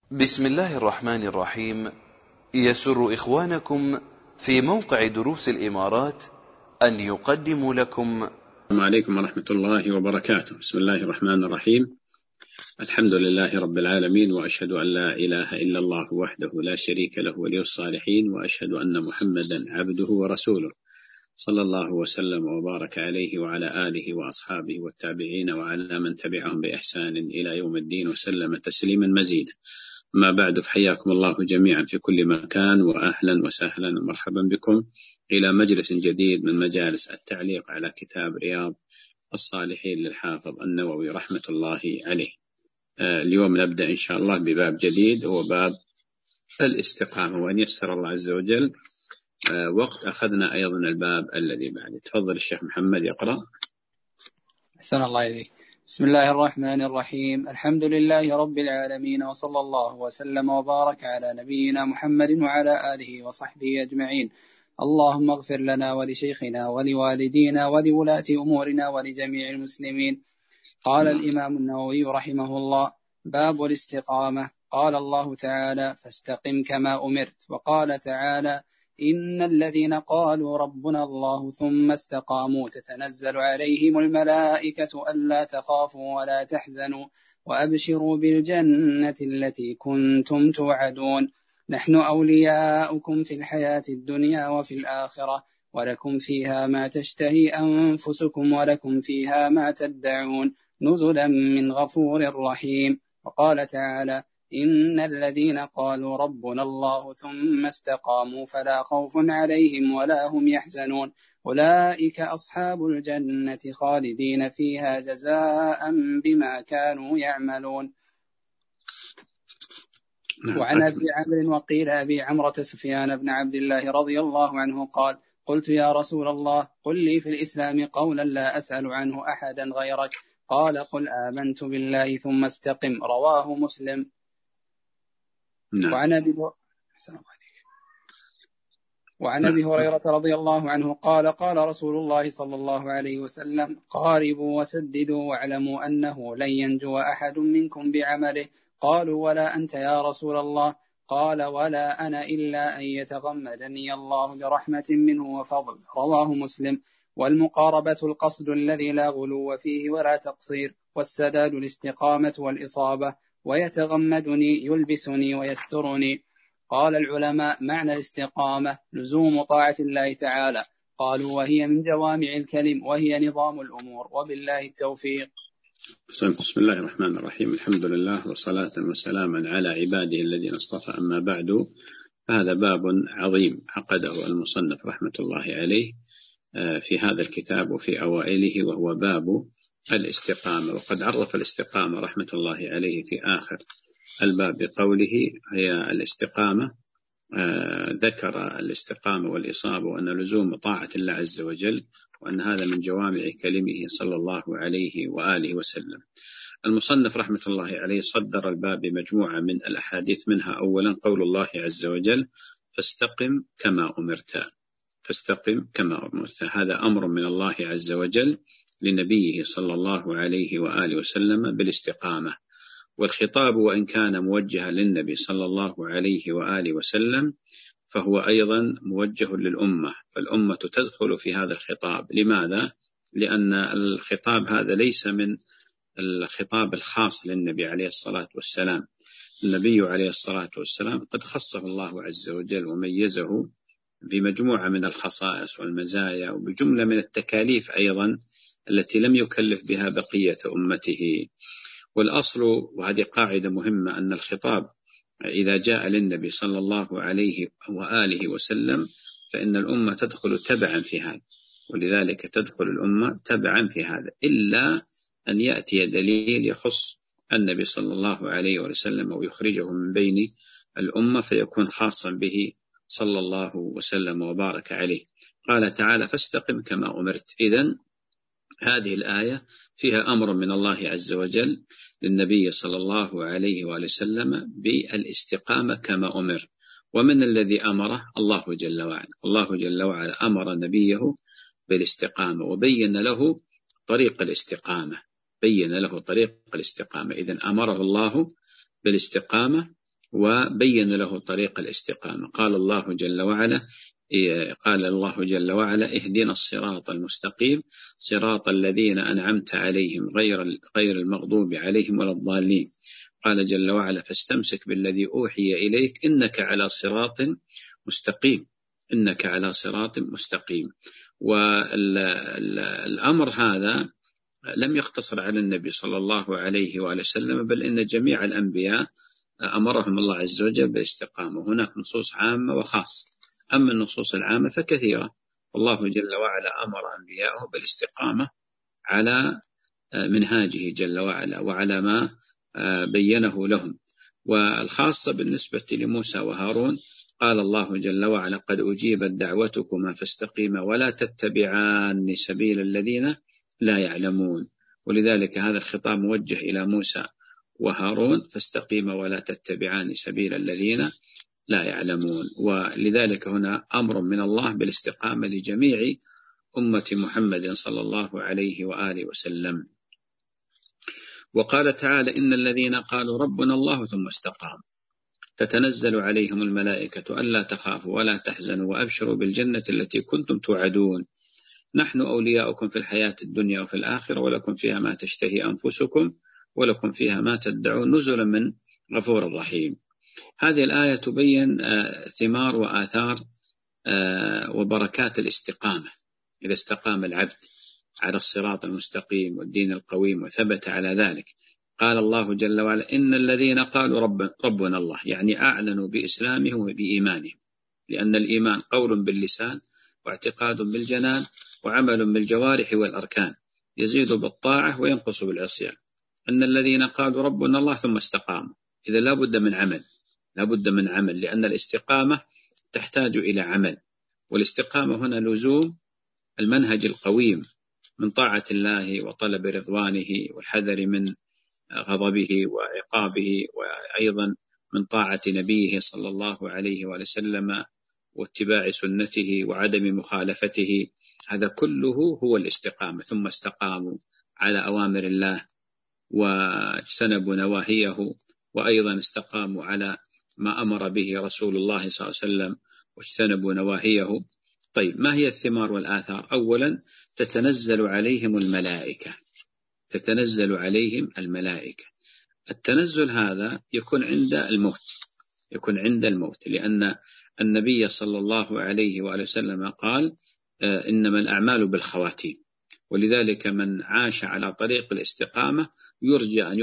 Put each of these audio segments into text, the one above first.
بسم الله الرحمن الرحيم. يسر إخوانكم في موقع دروس الإمارات أن يقدموا لكم. السلام عليكم ورحمة الله وبركاته. بسم الله الرحمن الرحيم. الحمد لله رب العالمين، وأشهد أن لا إله إلا الله وحده لا شريك له ولي الصالحين، وأشهد أن محمدا عبده ورسوله، صلى الله وسلم وبارك عليه وعلى آله وأصحابه والتابعين وعلى من تبعهم بإحسان إلى يوم الدين، وسلم تسليما مزيدا. ما بعد، فحياكم الله جميعا في كل مكان، وأهلا وسهلا ومرحبا بكم إلى مجلس جديد من مجالس التعليق على كتاب رياض الصالحين للحافظ النووي رحمة الله عليه. اليوم نبدأ إن شاء الله بباب جديد، هو باب الاستقامة، وأن يسر الله عز وجل وقت أخذنا أيضا الباب الذي بعده. تفضل الشيخ محمد يقرأ. أحسن الله إليك. بسم الله الرحمن الرحيم. الحمد لله رب العالمين، وصلى الله وسلم وبارك على نبينا محمد وعلى آله وصحبه أجمعين. اللهم اغفر لنا ولشيخنا ولوالدينا ولولاة أمورنا ولجميع المسلمين. قال الإمام النووي رحمه الله: باب الاستقامة. قال الله تعالى: فاستقم كما أمرت. وقال تعالى: إن الذين قالوا ربنا الله ثم استقاموا تتنزل عليهم الملائكة ألا تخافوا ولا تحزنوا وأبشروا بالجنة التي كنتم توعدون. نحن أولياؤكم في الحياة الدنيا وفي الآخرة، ولكم فيها ما تشتهي أنفسكم ولكم فيها ما تدعون، نزلا من غفور رحيم. وقال تعالى: إن الذين قالوا ربنا الله ثم استقاموا فلا خوف عليهم ولا هم يحزنون، أولئك أصحاب الجنة خالدين فيها جزاء بما كانوا يعملون. وعن أبي عمرو وقيل أبي عمرة سفيان بن عبد الله رضي الله عنه قال: قلت يا رسول الله، قل لي في الإسلام قولا لا أسأل عنه أحدا غيرك. قال: قل آمنت بالله ثم استقم. رواه مسلم. وعن أبي هريرة رضي الله عنه قال: قال رسول الله صلى الله عليه وسلم: قاربوا وسددوا واعلموا أنه لن ينجو أحد منكم بعمله. قالوا: ولا أنت يا رسول الله؟ قال: ولا أنا إلا أن يتغمدني الله برحمة منه وفضل. رواه مسلم. والمقاربة القصد الذي لا غلو فيه ولا تقصير، والسداد الاستقامة والإصابة. ويتغمدني يلبسني ويسترني. قال العلماء: معنى الاستقامة لزوم طاعة الله تعالى. قالوا: وهي من جوامع الكلم، وهي نظام الأمور، وبالله التوفيق. بسم الله الرحمن الرحيم. الحمد لله وصلاة وسلاما على عباده الذين اصطفى، أما بعد، فهذا باب عظيم عقده المصنف رحمة الله عليه في هذا الكتاب وفي أوائله، وهو باب الاستقامة. وقد عرف الاستقامة رحمة الله عليه في آخر الباب بقوله: هي الاستقامة، ذكر الاستقامة والإصابة، وأن لزوم طاعة الله عز وجل، وأن هذا من جوامع كلمه صلى الله عليه وآله وسلم. المصنف رحمة الله عليه صدر الباب بمجموعة من الأحاديث، منها أولا قول الله عز وجل: فاستقم كما أمرت. فاستقم كما أمرت، هذا أمر من الله عز وجل لنبيه صلى الله عليه وآله وسلم بالاستقامة. والخطاب وإن كان موجها للنبي صلى الله عليه وآله وسلم، فهو أيضا موجه للأمة، فالأمة تدخل في هذا الخطاب. لماذا؟ لأن الخطاب هذا ليس من الخطاب الخاص للنبي عليه الصلاة والسلام. النبي عليه الصلاة والسلام قد خصه الله عز وجل وميزه بمجموعة من الخصائص والمزايا، وبجملة من التكاليف أيضا التي لم يكلف بها بقية أمته. والأصل، وهذه قاعدة مهمة، أن الخطاب إذا جاء للنبي صلى الله عليه وآله وسلم فإن الأمة تدخل تبعا في هذا، ولذلك تدخل الأمة تبعا في هذا، إلا أن يأتي دليل يخص النبي صلى الله عليه وسلم ويخرجه من بين الأمة فيكون خاصا به صلى الله وسلم وبارك عليه. قال تعالى: فاستقم كما أمرت. إذن هذه الآية فيها أمر من الله عز وجل للنبي صلى الله عليه وسلم بالاستقامة كما أمر. ومن الذي أمره؟ الله جل وعلا. الله جل وعلا أمر نبيه بالاستقامة وبين له طريق الاستقامة. بين له طريق الاستقامة. إذن أمره الله بالاستقامة وبين له طريق الاستقامة. قال الله جل وعلا اهدنا الصراط المستقيم صراط الذين أنعمت عليهم غير المغضوب عليهم ولا الضالين. قال جل وعلا فاستمسك بالذي أوحي إليك إنك على صراط مستقيم، إنك على صراط مستقيم. والأمر هذا لم يقتصر على النبي صلى الله عليه وآله وسلم، بل إن جميع الأنبياء أمرهم الله عز وجل بالاستقامة. هناك نصوص عامة وخاصة، أما النصوص العامة فكثيرة. الله جل وعلا أمر أنبياءه بالاستقامة على منهاجه جل وعلا وعلى ما بينه لهم. والخاصة بالنسبة لموسى وهارون قال الله جل وعلا قد أجيبت دعوتكما فاستقيما ولا تتبعان سبيل الذين لا يعلمون. ولذلك هذا الخطاب موجه إلى موسى وهارون فاستقيما ولا تتبعان سبيل الذين لا يعلمون. ولذلك هنا أمر من الله بالاستقامة لجميع أمة محمد صلى الله عليه وآله وسلم. وقال تعالى إن الذين قالوا ربنا الله ثم استقاموا تتنزل عليهم الملائكة ألا تخافوا ولا تحزنوا وأبشروا بالجنة التي كنتم توعدون نحن أولياؤكم في الحياة الدنيا وفي الآخرة ولكم فيها ما تشتهي أنفسكم ولكم فيها ما تدعون نزلا من غفور رحيم. هذه الآية تبين ثمار وآثار وبركات الاستقامة. إذا استقام العبد على الصراط المستقيم والدين القويم وثبت على ذلك، قال الله جل وعلا إن الذين قالوا ربنا الله، يعني أعلنوا بإسلامهم وبإيمانهم، لأن الإيمان قول باللسان واعتقاد بالجنان وعمل بالجوارح والأركان، يزيد بالطاعة وينقص بالعصيان. أن الذين قالوا ربنا الله ثم استقاموا، إذا لا بد من عمل، لأن الاستقامة تحتاج إلى عمل. والاستقامة هنا لزوم المنهج القويم من طاعة الله وطلب رضوانه والحذر من غضبه وعقابه، وأيضا من طاعة نبيه صلى الله عليه وسلم واتباع سنته وعدم مخالفته. هذا كله هو الاستقامة. ثم استقاموا على أوامر الله واجتنبوا نواهيه، وأيضا استقاموا على ما أمر به رسول الله صلى الله عليه وسلم واجتنبوا نواهيه. طيب، ما هي الثمار والآثار؟ أولا تتنزل عليهم الملائكة. التنزل هذا يكون عند الموت، لأن النبي صلى الله عليه وآله وسلم قال إنما الأعمال بالخواتيم، ولذلك من عاش على طريق الاستقامة يرجى أن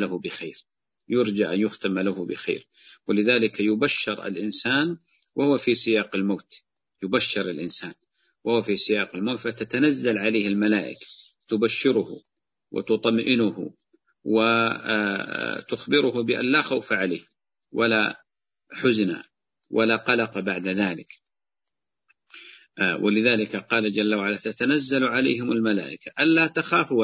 يختم له بخير. ولذلك يبشر الإنسان وهو في سياق الموت، فتتنزل عليه الملائكة تبشره وتطمئنه وتخبره بأن لا خوف عليه ولا حزن ولا قلق بعد ذلك. ولذلك قال جل وعلا تتنزل عليهم الملائكة ألا تخافوا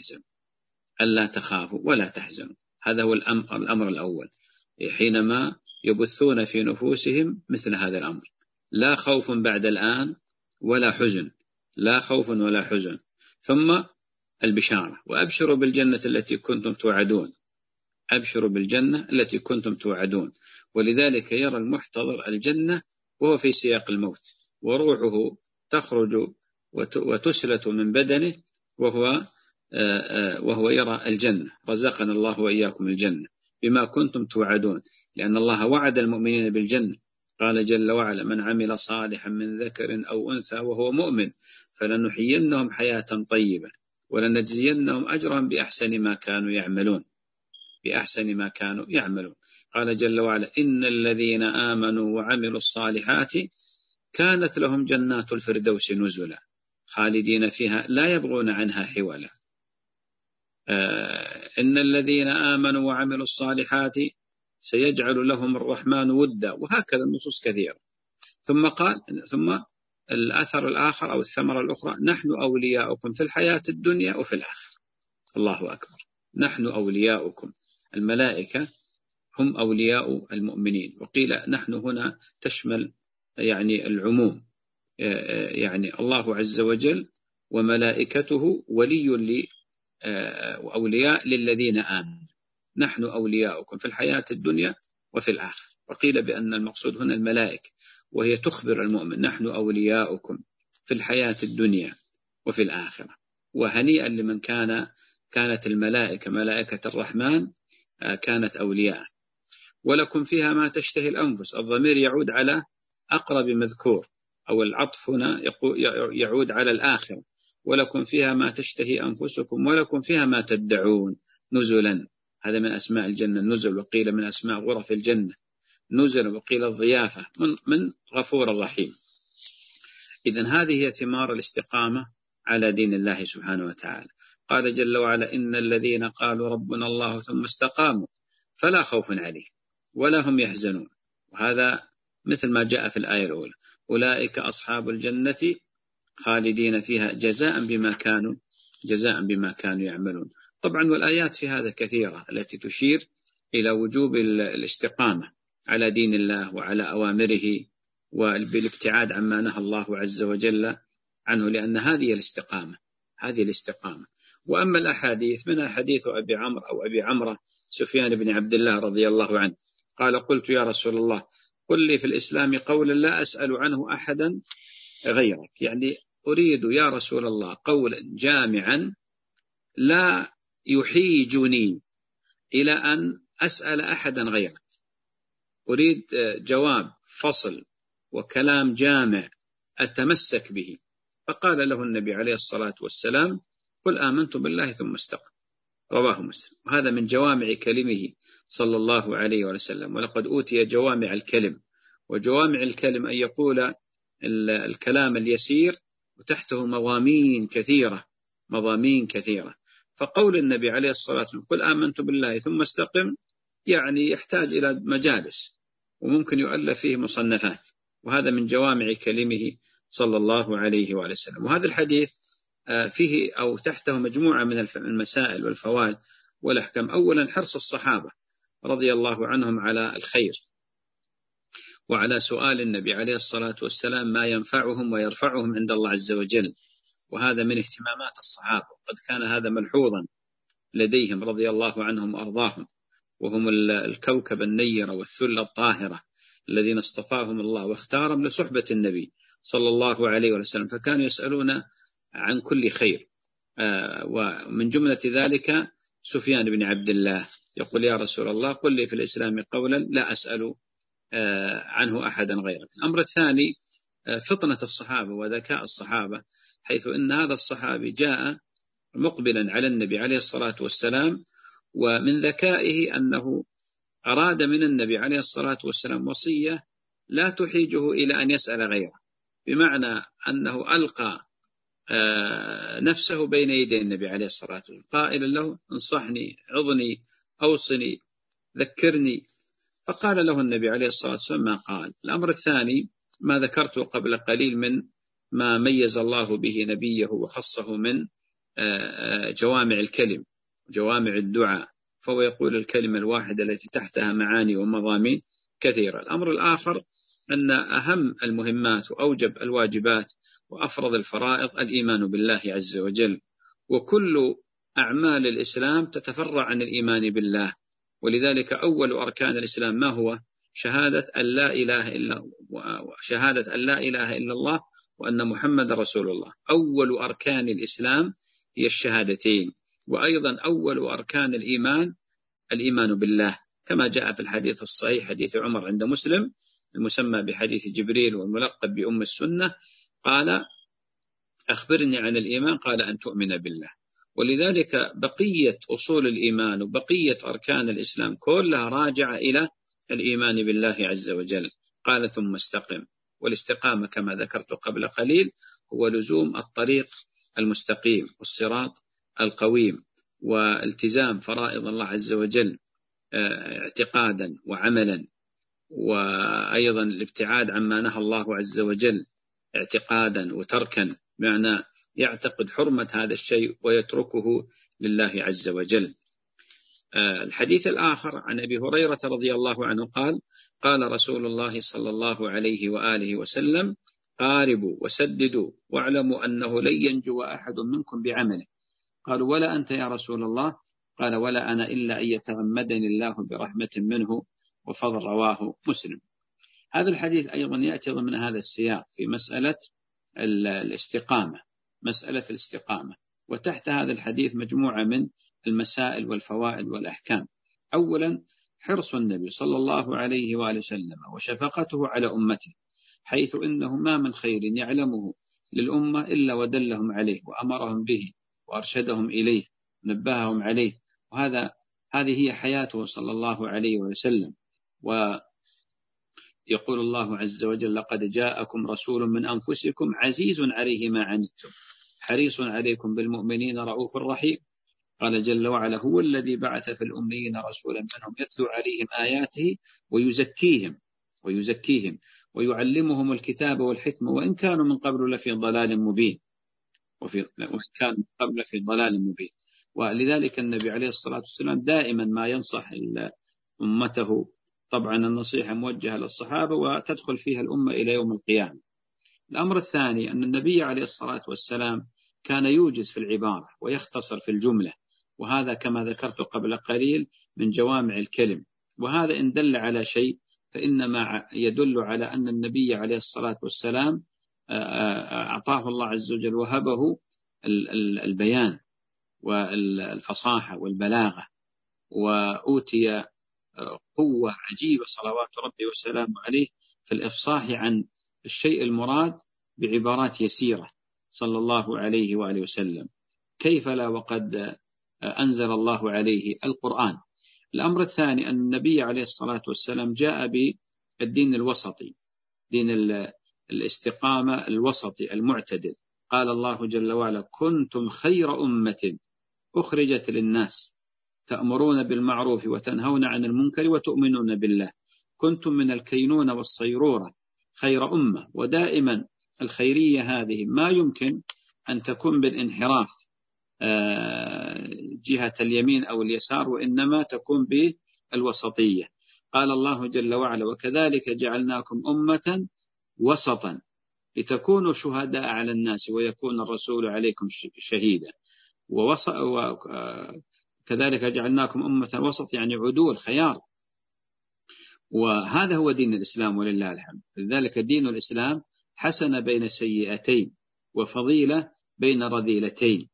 ولا تحزنوا. هذا هو الأمر الأول، حينما يبثون في نفوسهم مثل هذا الأمر، لا خوف بعد الآن ولا حزن. ثم البشارة وأبشروا بالجنة التي كنتم توعدون. ولذلك يرى المحتضر الجنة وهو في سياق الموت، وروحه تخرج وتسلت من بدنه وهو يرى الجنة. رزقنا الله وإياكم الجنة بما كنتم توعدون، لأن الله وعد المؤمنين بالجنة. قال جل وعلا من عمل صالحا من ذكر أو أنثى وهو مؤمن فلنحيينهم حياة طيبة ولنجزينهم أجرهم بأحسن ما كانوا يعملون. قال جل وعلا إن الذين آمنوا وعملوا الصالحات كانت لهم جنات الفردوس نزلا خالدين فيها لا يبغون عنها حولا. إن الذين آمنوا وعملوا الصالحات سيجعل لهم الرحمن ودا، وهكذا النصوص كثيرة. ثم الأثر الآخر أو الثمرة الأخرى نحن أولياؤكم في الحياة الدنيا وفي الآخرة. الله أكبر، نحن أولياؤكم. الملائكة هم أولياء المؤمنين، وقيل نحن هنا تشمل يعني العموم، يعني الله عز وجل وملائكته وأولياء للذين آمنوا. نحن أولياؤكم في الحياة الدنيا وفي الآخرة. وقيل بأن المقصود هنا الملائكة، وهي تخبر المؤمن نحن أولياؤكم في الحياة الدنيا وفي الآخرة. وهنيئا لمن كانت الملائكة ملائكة الرحمن كانت أولياء. ولكم فيها ما تشتهي الأنفس، الضمير يعود على أقرب مذكور، أو العطف هنا يعود على الآخرة. ولكم فيها ما تشتهي أنفسكم ولكم فيها ما تدعون نزلا. هذا من أسماء الجنة النزل، وقيل من أسماء غرف الجنة نزل، وقيل الضيافة من غفور رحيم. إذن هذه هي ثمار الاستقامة على دين الله سبحانه وتعالى. قال جل وعلا: إن الذين قالوا ربنا الله ثم استقاموا فلا خوف عليهم ولا هم يحزنون. وهذا مثل ما جاء في الآية الأولى: أولئك أصحاب الجنة خالدين فيها جزاء بما كانوا يعملون. طبعا والآيات في هذا كثيرة التي تشير إلى وجوب الاستقامة على دين الله وعلى أوامره، وبالابتعاد عما نهى الله عز وجل عنه، لأن هذه الاستقامة. وأما الأحاديث من حديث أبي عمرو سفيان بن عبد الله رضي الله عنه قال: قلت يا رسول الله قل لي في الإسلام قولا لا أسأل عنه أحدا غيرك. يعني أريد يا رسول الله قولا جامعا لا يحيجني إلى أن أسأل أحدا غيرك، أريد جواب فصل وكلام جامع أتمسك به. فقال له النبي عليه الصلاة والسلام: قل آمنت بالله ثم استقم. رواه مسلم. وهذا من جوامع كلمه صلى الله عليه وسلم. ولقد أوتي جوامع الكلم، وجوامع الكلم أن يقول الكلام اليسير وتحته مضامين كثيرة. فقول النبي عليه الصلاة والسلام: قل آمنت بالله ثم استقم، يعني يحتاج إلى مجالس وممكن يؤلف فيه مصنفات. وهذا من جوامع كلمه صلى الله عليه وسلم. وهذا الحديث فيه أو تحته مجموعة من المسائل والفوائد والأحكام. أولا حرص الصحابة رضي الله عنهم على الخير وعلى سؤال النبي عليه الصلاة والسلام ما ينفعهم ويرفعهم عند الله عز وجل، وهذا من اهتمامات الصحابة، وقد كان هذا ملحوظا لديهم رضي الله عنهم وأرضاهم، وهم الكوكب النيرة والثلة الطاهرة الذين اصطفاهم الله واختارهم لصحبة النبي صلى الله عليه وسلم، فكانوا يسألون عن كل خير. ومن جملة ذلك سفيان بن عبد الله يقول: يا رسول الله قل لي في الإسلام قولا لا أسأل عنه أحدا غيرك. الأمر الثاني فطنة الصحابة وذكاء الصحابة، حيث أن هذا الصحابي جاء مقبلا على النبي عليه الصلاة والسلام، ومن ذكائه أنه أراد من النبي عليه الصلاة والسلام وصية لا تحيجه إلى أن يسأل غيره، بمعنى أنه ألقى نفسه بين يدي النبي عليه الصلاة والسلام قائلا له: انصحني، عظني، أوصني، ذكرني. فقال له النبي عليه الصلاة والسلام ما قال. الأمر الثاني ما ذكرته قبل قليل من ما ميز الله به نبيه وخصه من جوامع الكلم، جوامع الدعاء، فهو يقول الكلمة الواحدة التي تحتها معاني ومضامين كثيرة. الأمر الآخر أن أهم المهمات وأوجب الواجبات وأفرض الفرائض الإيمان بالله عز وجل، وكل أعمال الإسلام تتفرع عن الإيمان بالله. ولذلك أول أركان الإسلام ما هو؟ شهادة أن لا إله إلا الله وأن محمد رسول الله. أول أركان الإسلام هي الشهادتين. وأيضا أول أركان الإيمان بالله، كما جاء في الحديث الصحيح حديث عمر عند مسلم المسمى بحديث جبريل والملقب بأم السنة، قال: أخبرني عن الإيمان، قال: أن تؤمن بالله. ولذلك بقية أصول الإيمان وبقية أركان الإسلام كلها راجعة إلى الإيمان بالله عز وجل. قال: ثم استقم. والاستقامة كما ذكرت قبل قليل هو لزوم الطريق المستقيم والصراط القويم، والتزام فرائض الله عز وجل اعتقادا وعملا، وأيضا الابتعاد عما نهى الله عز وجل اعتقادا وتركا، بمعنى يعتقد حرمة هذا الشيء ويتركه لله عز وجل. الحديث الآخر عن أبي هريرة رضي الله عنه قال: قال رسول الله صلى الله عليه وآله وسلم: قاربوا وسددوا واعلموا أنه لن ينجو أحد منكم بعمله. قالوا: ولا أنت يا رسول الله؟ قال: ولا أنا إلا أن يتغمدني الله برحمة منه وفضل رواه مسلم. هذا الحديث أيضا يأتي ضمن هذا السياق في مسألة الاستقامة. وتحت هذا الحديث مجموعة من المسائل والفوائد والأحكام. أولا، حرص النبي صلى الله عليه وآله وسلم وشفقته على أمته، حيث إنه ما من خير يعلمه للأمة إلا ودلهم عليه وأمرهم به وأرشدهم إليه ونبههم عليه. هذه هي حياته صلى الله عليه وسلم. ويقول الله عز وجل: لقد جاءكم رسول من أنفسكم عزيز عليه ما عنتم حريص عليكم بالمؤمنين رؤوف رحيم. قال جل وعلا: هو الذي بعث في الأميين رسولا منهم يتلو عليهم آياته ويزكيهم ويعلمهم الكتاب والحكمة وإن كانوا من قبل لفي ضلال مبين. ولذلك النبي عليه الصلاة والسلام دائما ما ينصح أمته. طبعا النصيحة موجهة للصحابة وتدخل فيها الأمة إلى يوم القيامة. الأمر الثاني أن النبي عليه الصلاة والسلام كان يوجز في العبارة ويختصر في الجملة، وهذا كما ذكرت قبل قليل من جوامع الكلم. وهذا إن دل على شيء فإنما يدل على أن النبي عليه الصلاة والسلام أعطاه الله عز وجل وهبه البيان والفصاحة والبلاغة، وأوتي قوة عجيبة صلوات ربي وسلامه عليه في الإفصاح عن الشيء المراد بعبارات يسيرة صلى الله عليه وآله وسلم. كيف لا وقد أنزل الله عليه القرآن. الأمر الثاني أن النبي عليه الصلاة والسلام جاء بالدين الوسطي، دين الاستقامة الوسطي المعتدل. قال الله جل وعلا: كنتم خير أمة أخرجت للناس تأمرون بالمعروف وتنهون عن المنكر وتؤمنون بالله. كنتم من الكينون والصيرورة خير أمة. ودائما الخيرية هذه ما يمكن أن تكون بالانحراف جهة اليمين أو اليسار، وإنما تكون بالوسطية. قال الله جل وعلا: وكذلك جعلناكم أمة وسطا لتكونوا شهداء على الناس ويكون الرسول عليكم شهيدا. وكذلك جعلناكم أمة وسط يعني عدول خيار. وهذا هو دين الإسلام ولله الحمد. لذلك دين الإسلام حسن بين سيئتين وفضيلة بين رذيلتين.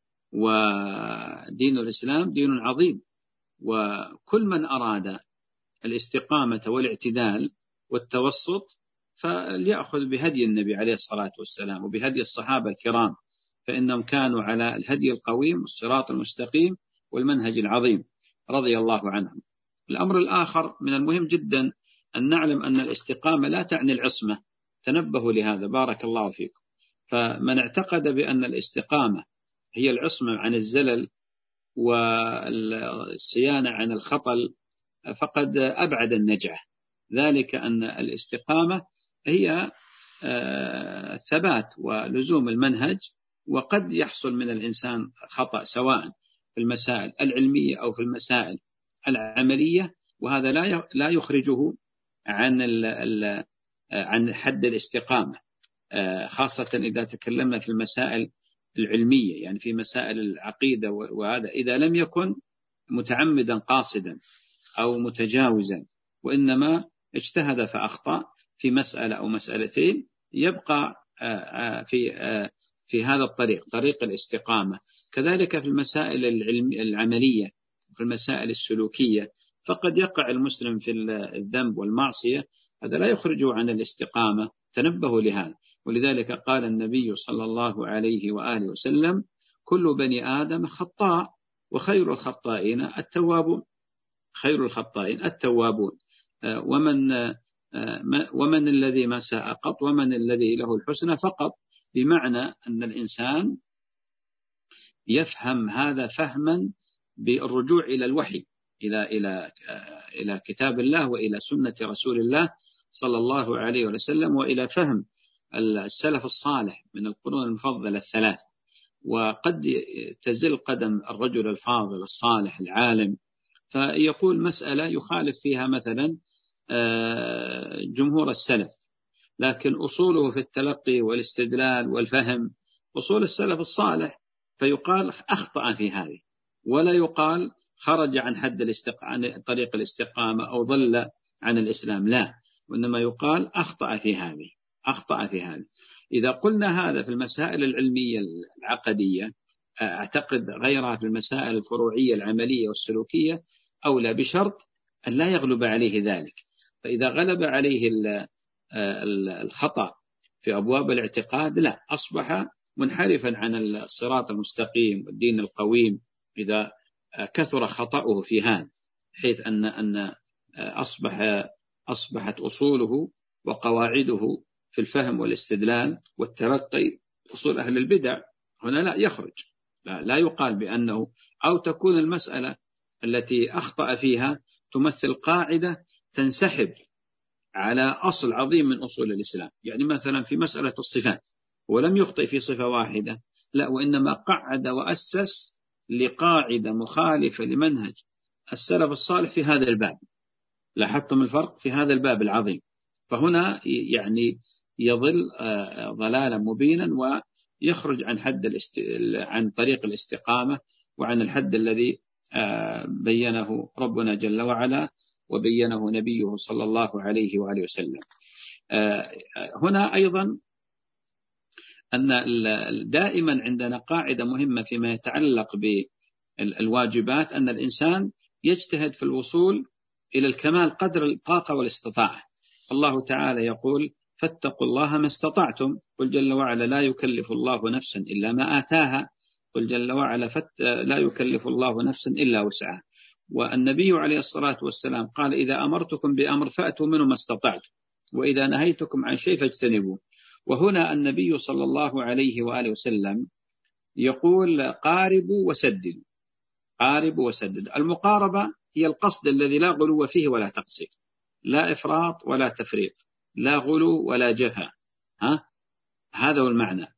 ودين الإسلام دين عظيم، وكل من أراد الاستقامة والاعتدال والتوسط فليأخذ بهدي النبي عليه الصلاة والسلام وبهدي الصحابة الكرام، فإنهم كانوا على الهدي القويم والصراط المستقيم والمنهج العظيم رضي الله عنهم. الأمر الآخر من المهم جدا أن نعلم أن الاستقامة لا تعني العصمة. تنبهوا لهذا بارك الله فيكم. فمن اعتقد بأن الاستقامة هي العصمة عن الزلل والصيانة عن الخطل فقد أبعد النجعة. ذلك أن الاستقامة هي الثبات ولزوم المنهج، وقد يحصل من الإنسان خطأ سواء في المسائل العلمية أو في المسائل العملية، وهذا لا يخرجه عن حد الاستقامة، خاصة إذا تكلمنا في المسائل العلمية، يعني في مسائل العقيدة. وهذا إذا لم يكن متعمدا قاصدا أو متجاوزا، وإنما اجتهد فأخطأ في مسألة أو مسألتين، يبقى في هذا الطريق، طريق الاستقامة. كذلك في المسائل العملية وفي المسائل السلوكية فقد يقع المسلم في الذنب والمعصية، هذا لا يخرجه عن الاستقامة. تنبهوا لهذا. ولذلك قال النبي صلى الله عليه وآله وسلم: كل بني آدم خطاء وخير الخطائين التوابون. ومن الذي ما ساء قط ومن الذي له الحسنى فقط. بمعنى أن الإنسان يفهم هذا فهما بالرجوع إلى الوحي، إلى كتاب الله وإلى سنة رسول الله صلى الله عليه وسلم، وإلى فهم السلف الصالح من القرون المفضلة الثلاث. وقد تزل قدم الرجل الفاضل الصالح العالم فيقول مسألة يخالف فيها مثلا جمهور السلف، لكن أصوله في التلقي والاستدلال والفهم أصول السلف الصالح، فيقال أخطأ في هذه، ولا يقال خرج عن حد عن طريق الاستقامة أو ضل عن الإسلام، لا، وإنما يقال أخطأ في هذه. إذا قلنا هذا في المسائل العلمية العقدية، أعتقد غيرها في المسائل الفروعية العملية والسلوكية أولى، بشرط أن لا يغلب عليه ذلك. فإذا غلب عليه الخطأ في أبواب الاعتقاد، لا، أصبح منحرفا عن الصراط المستقيم والدين القويم، إذا كثر خطأه في هذا، حيث أن أصبحت أصوله وقواعده في الفهم والاستدلال والتلقي أصول أهل البدع، هنا لا يخرج، لا يقال بأنه، أو تكون المسألة التي أخطأ فيها تمثل قاعدة تنسحب على أصل عظيم من أصول الإسلام. يعني مثلا في مسألة الصفات، ولم يخطئ في صفة واحدة، لا، وإنما قعد وأسس لقاعدة مخالفة لمنهج السلف الصالح في هذا الباب. لاحظتم الفرق في هذا الباب العظيم؟ فهنا يعني يظل ضلالا مبينا، ويخرج عن طريق الاستقامة، وعن الحد الذي بينه ربنا جل وعلا وبينه نبيه صلى الله عليه وآله وسلم. هنا أيضا أن دائما عندنا قاعدة مهمة فيما يتعلق بالواجبات، أن الإنسان يجتهد في الوصول إلى الكمال قدر الطاقة والاستطاعة. الله تعالى يقول: فاتقوا الله ما استطعتم. قل جل وعلا: لا يكلف الله نفسا إلا ما آتاها. قل جل وعلا: لا يكلف الله نفسا إلا وسعها. والنبي عليه الصلاة والسلام قال: إذا أمرتكم بأمر فأتوا منه ما استطعتم، وإذا نهيتكم عن شيء فاجتنبوه. وهنا النبي صلى الله عليه وآله وسلم يقول: قاربوا وسددوا. قاربوا وسددوا. المقاربة هي القصد الذي لا غلو فيه ولا تقصير، لا إفراط ولا تفريط، لا غلو ولا جفا. هذا هو المعنى.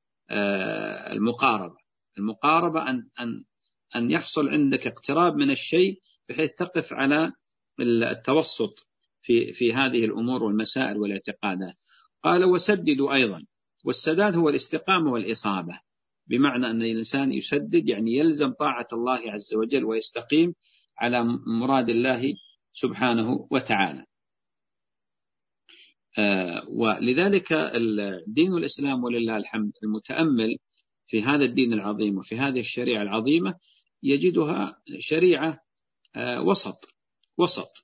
المقاربة أن يحصل عندك اقتراب من الشيء بحيث تقف على التوسط في هذه الأمور والمسائل والاعتقادات. قال: وسددوا أيضا. والسداد هو الاستقامة والإصابة، بمعنى أن الإنسان يسدد، يعني يلزم طاعة الله عز وجل ويستقيم على مراد الله سبحانه وتعالى. ولذلك دين الإسلام ولله الحمد المتأمل في هذا الدين العظيم وفي هذه الشريعة العظيمة يجدها شريعة وسط.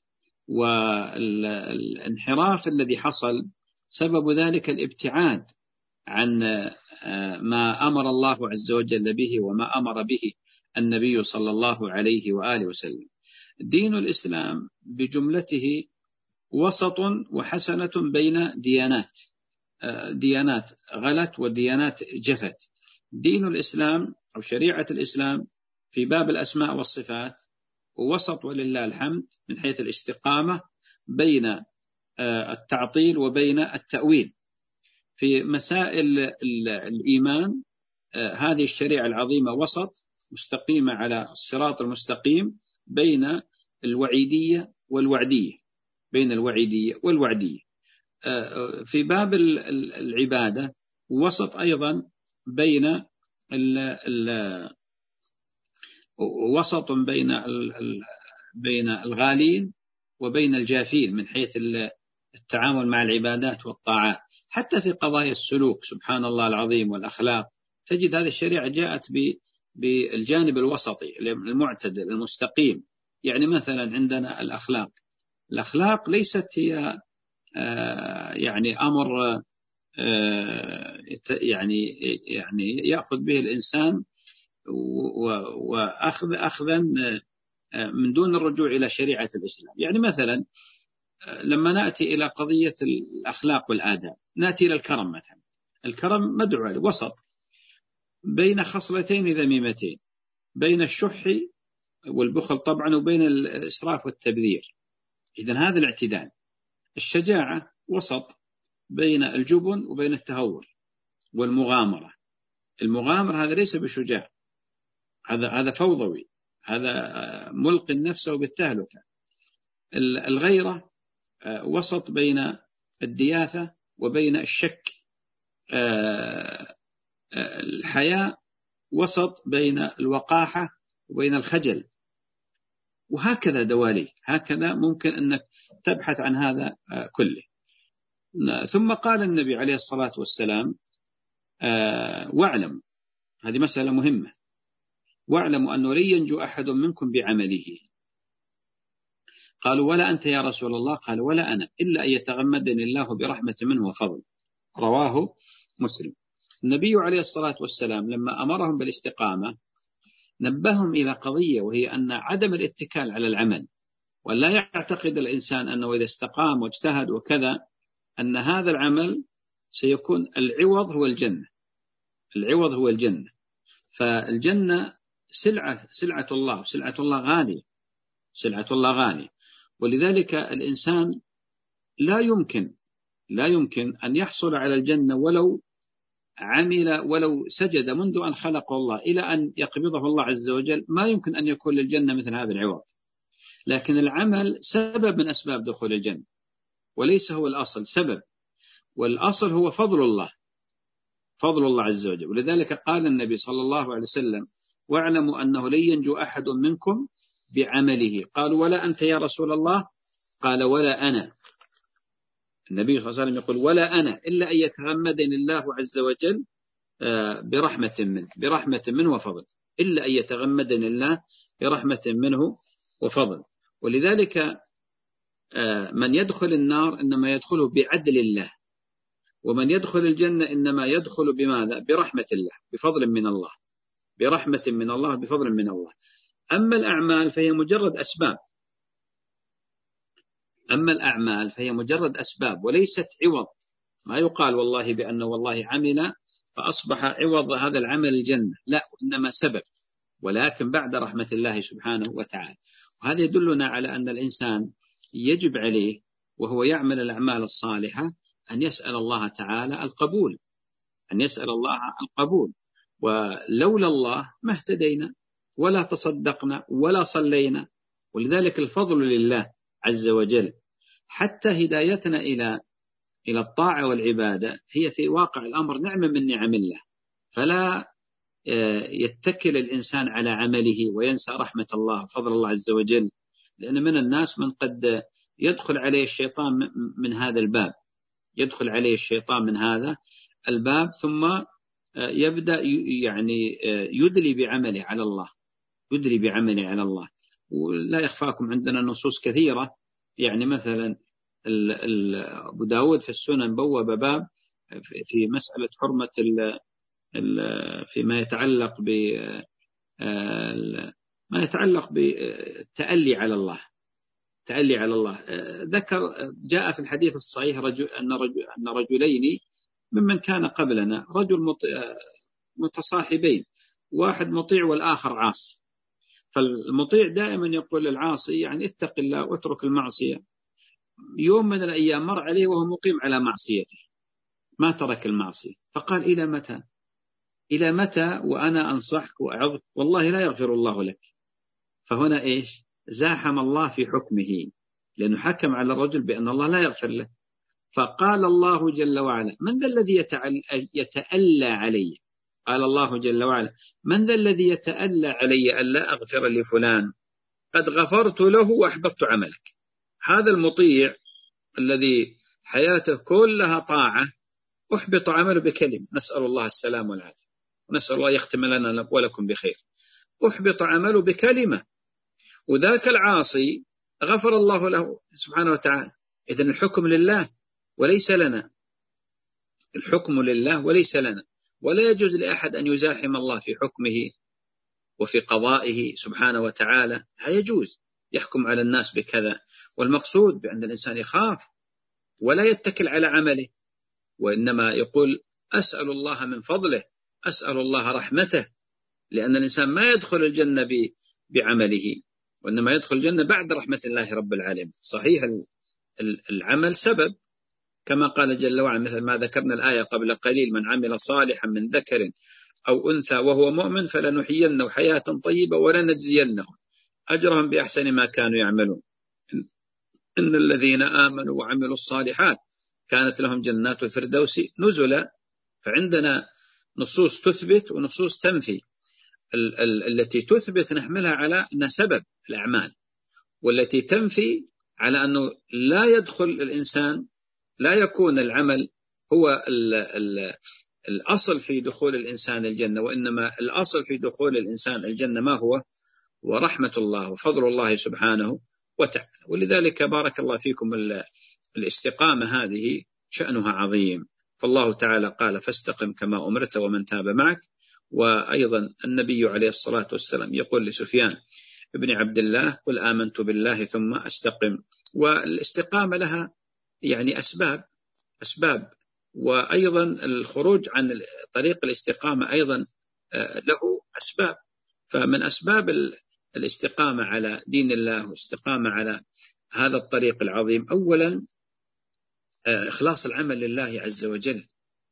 والانحراف الذي حصل سبب ذلك الابتعاد عن ما أمر الله عز وجل به وما أمر به النبي صلى الله عليه وآله وسلم. دين الإسلام بجملته وسط وحسنة بين ديانات غلت وديانات جفت. دين الإسلام أو شريعة الإسلام في باب الأسماء والصفات وسط ولله الحمد، من حيث الاستقامة بين التعطيل وبين التأويل. في مسائل الإيمان هذه الشريعة العظيمة وسط، مستقيمة على الصراط المستقيم بين الوعيدية والوعدية. في باب العبادة وسط أيضا وسط بين الغالين وبين الجافين من حيث التعامل مع العبادات والطاعات. حتى في قضايا السلوك سبحان الله العظيم والأخلاق تجد هذه الشريعة جاءت بالجانب الوسطي المعتدل المستقيم. يعني مثلا عندنا الأخلاق ليست هي يعني أمر يعني يأخذ به الإنسان أخذا من دون الرجوع إلى شريعة الإسلام. يعني مثلا لما نأتي إلى قضية الأخلاق والآداب، نأتي إلى الكرم مثلا. الكرم مدعو له وسط بين خصلتين ذميمتين، بين الشح والبخل طبعا وبين الإسراف والتبذير. إذن هذا الاعتدال. الشجاعة وسط بين الجبن وبين التهور والمغامرة. المغامرة هذا ليس بشجاع، هذا فوضوي، هذا ملقي نفسه بالتهلكة. الغيرة وسط بين الدياثة وبين الشك. الحياء وسط بين الوقاحة وبين الخجل. وهكذا دواليك، هكذا ممكن أنك تبحث عن هذا كله. ثم قال النبي عليه الصلاة والسلام واعلم، هذه مسألة مهمة، واعلموا أنه لن ينجو أحد منكم بعمله. قالوا ولا أنت يا رسول الله؟ قال ولا أنا، إلا أن يتغمدني الله برحمة منه وفضل. رواه مسلم. النبي عليه الصلاة والسلام لما أمرهم بالاستقامة نبههم إلى قضية، وهي أن عدم الاتكال على العمل، ولا يعتقد الإنسان أنه إذا استقام واجتهد وكذا أن هذا العمل سيكون العوض هو الجنة. العوض هو الجنة. فالجنة سلعة الله، سلعة الله غالية، سلعة الله غالية. ولذلك الإنسان لا يمكن أن يحصل على الجنة ولو سجد منذ أن خلقه الله إلى أن يقبضه الله عز وجل، ما يمكن أن يكون للجنة مثل هذا العوض. لكن العمل سبب من أسباب دخول الجنة، وليس هو الأصل، سبب، والأصل هو فضل الله، فضل الله عز وجل. ولذلك قال النبي صلى الله عليه وسلم واعلموا أنه لن ينجو أحد منكم بعمله. قالوا ولا أنت يا رسول الله؟ قال ولا أنا. النبي صلى الله عليه وسلم يقول ولا أنا، إلا أن يتغمدني الله عز وجل برحمة منه وفضل، إلا أن يتغمدني الله برحمة منه وفضل. ولذلك من يدخل النار إنما يدخله بعدل الله، ومن يدخل الجنة إنما يدخل بماذا؟ برحمة الله، بفضل من الله، برحمة من الله، بفضل من الله. أما الأعمال فهي مجرد أسباب، أما الأعمال فهي مجرد أسباب وليست عوض. ما يقال والله بأنه والله عمل فأصبح عوض هذا العمل الجنة، لا، إنما سبب، ولكن بعد رحمة الله سبحانه وتعالى. وهذا يدلنا على أن الإنسان يجب عليه وهو يعمل الأعمال الصالحة أن يسأل الله تعالى القبول، أن يسأل الله القبول. ولولا الله ما اهتدينا ولا تصدقنا ولا صلينا. ولذلك الفضل لله عز وجل. حتى هدايتنا إلى الطاعة والعبادة هي في واقع الأمر نعمة من نعم الله. فلا يتكل الإنسان على عمله وينسى رحمة الله وفضل الله عز وجل، لأن من الناس من قد يدخل عليه الشيطان من هذا الباب، يدخل عليه الشيطان من هذا الباب، ثم يبدأ يعني يدلي بعمله على الله، يدلي بعمله على الله. ولا يخفاكم عندنا نصوص كثيرة، يعني مثلا أبو داود في السنن بوب باب في مسألة حرمة فيما يتعلق ما يتعلق بالتألي على الله، تألي على الله. ذكر جاء في الحديث الصحيح أن رجلين ممن كان قبلنا، رجل متصاحبين، واحد مطيع والآخر عاصي. فالمطيع دائما يقول للعاصي يعني اتق الله واترك المعصية. يوم من الأيام مر عليه وهو مقيم على معصيته، ما ترك المعصية، فقال إلى متى وأنا أنصحك وأعظك والله لا يغفر الله لك. فهنا إيش؟ زاحم الله في حكمه، لأنه حكم على الرجل بأن الله لا يغفر له. فقال الله جل وعلا من ذا الذي يتألى علي؟ قال الله جل وعلا من ذا الذي يتألى علي ألا أغفر لفلان؟ قد غفرت له وأحبطت عملك. هذا المطيع الذي حياته كلها طاعة أحبط عمله بكلمة، نسأل الله السلام والعافية، ونسأل الله يختم لنا ولكم بخير. أحبط عمله بكلمة. وذاك العاصي غفر الله له سبحانه وتعالى. إذن الحكم لله وليس لنا، الحكم لله وليس لنا، ولا يجوز لأحد أن يزاحم الله في حكمه وفي قضائه سبحانه وتعالى. لا يجوز يحكم على الناس بكذا. والمقصود بأن الإنسان يخاف ولا يتكل على عمله، وإنما يقول أسأل الله من فضله، أسأل الله رحمته، لأن الإنسان ما يدخل الجنة بعمله، وإنما يدخل الجنة بعد رحمة الله رب العالمين. صحيح العمل سبب كما قال جل وعلا، مثل ما ذكرنا الآية قبل قليل من عمل صالحا من ذكر أو أنثى وهو مؤمن فلنحيينه حياة طيبة ولنجزينهم أجرهم بأحسن ما كانوا يعملون إن الذين آمنوا وعملوا الصالحات كانت لهم جنات الفردوس نزلا. فعندنا نصوص تثبت ونصوص تنفي. التي تثبت نحملها على أنها سبب الأعمال، والتي تنفي على أنه لا يدخل الإنسان، لا يكون العمل هو الأصل في دخول الإنسان الجنة، وإنما الأصل في دخول الإنسان الجنة ما هو؟ ورحمة الله وفضل الله سبحانه وتعالى. ولذلك بارك الله فيكم الاستقامة هذه شأنها عظيم، فالله تعالى قال فاستقم كما أمرت ومن تاب معك. وأيضا النبي عليه الصلاة والسلام يقول لسفيان ابن عبد الله قل آمنت بالله ثم أستقم. والاستقامة لها يعني أسباب، وأيضا الخروج عن طريق الاستقامة أيضا له أسباب. فمن أسباب الاستقامة على دين الله والاستقامة على هذا الطريق العظيم أولا إخلاص العمل لله عز وجل،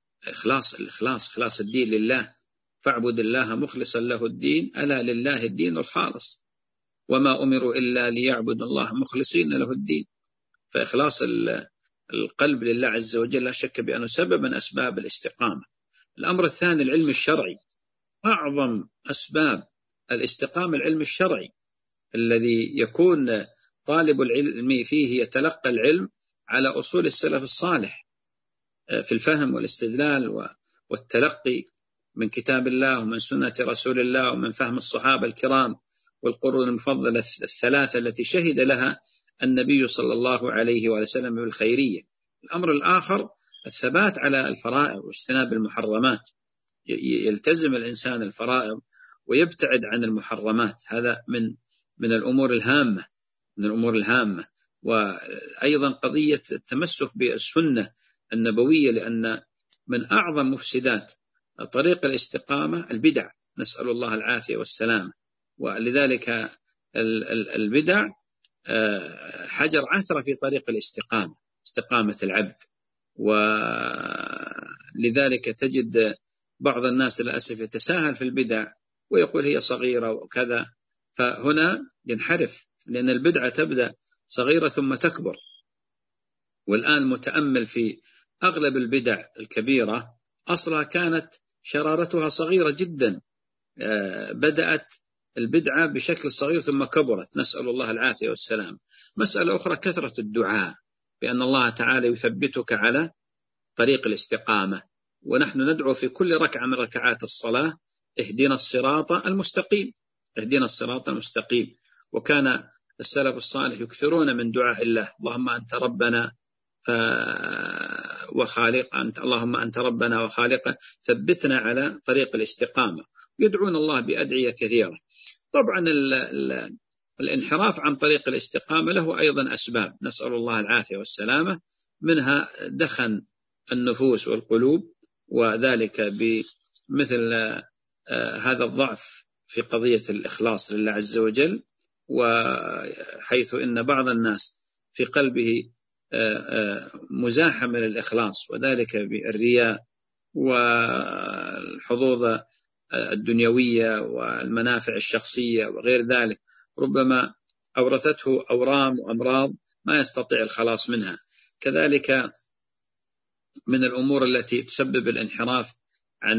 إخلاص الدين لله، فاعبد الله مخلصا له الدين ألا لله الدين الخالص وما أمروا إلا ليعبدوا الله مخلصين له الدين. فإخلاص القلب لله عز وجل لا شك بأنه سبب من أسباب الاستقامة. الأمر الثاني العلم الشرعي، أعظم أسباب الاستقامة العلم الشرعي الذي يكون طالب العلم فيه يتلقى العلم على أصول السلف الصالح في الفهم والاستدلال والتلقي من كتاب الله ومن سنة رسول الله ومن فهم الصحابة الكرام والقرون المفضلة الثلاثة التي شهد لها النبي صلى الله عليه وسلم بالخيرية. الأمر الآخر الثبات على الفرائض واجتناب المحرمات، يلتزم الإنسان الفرائض ويبتعد عن المحرمات، هذا من الأمور الهامة. وأيضا قضية التمسك بالسنة النبوية، لأن من أعظم مفسدات طريق الاستقامة البدع، نسأل الله العافية والسلامة. ولذلك البدع حجر عثرة في طريق استقامة العبد. ولذلك تجد بعض الناس للأسف يتساهل في البدع ويقول هي صغيرة وكذا، فهنا ينحرف، لأن البدعة تبدأ صغيرة ثم تكبر. والآن متأمل في أغلب البدع الكبيرة أصلا كانت شرارتها صغيرة جدا، بدأت البدعة بشكل صغير ثم كبرت، نسأل الله العافية والسلام. مسألة أخرى كثرة الدعاء بأن الله تعالى يثبتك على طريق الاستقامة، ونحن ندعو في كل ركعة من ركعات الصلاة اهدنا الصراط المستقيم. وكان السلف الصالح يكثرون من دعاء الله اللهم أنت ربنا اللهم أنت ربنا وخالقه ثبتنا على طريق الاستقامة، يدعون الله بأدعية كثيرة. طبعا الانحراف عن طريق الاستقامة له أيضا أسباب، نسأل الله العافية والسلامة، منها دخن النفوس والقلوب، وذلك بمثل هذا الضعف في قضية الإخلاص لله عز وجل، وحيث إن بعض الناس في قلبه مزاحمة للإخلاص، وذلك بالرياء والحظوظ الدنيوية والمنافع الشخصية وغير ذلك، ربما أورثته أورام وأمراض ما يستطيع الخلاص منها. كذلك من الأمور التي تسبب الانحراف عن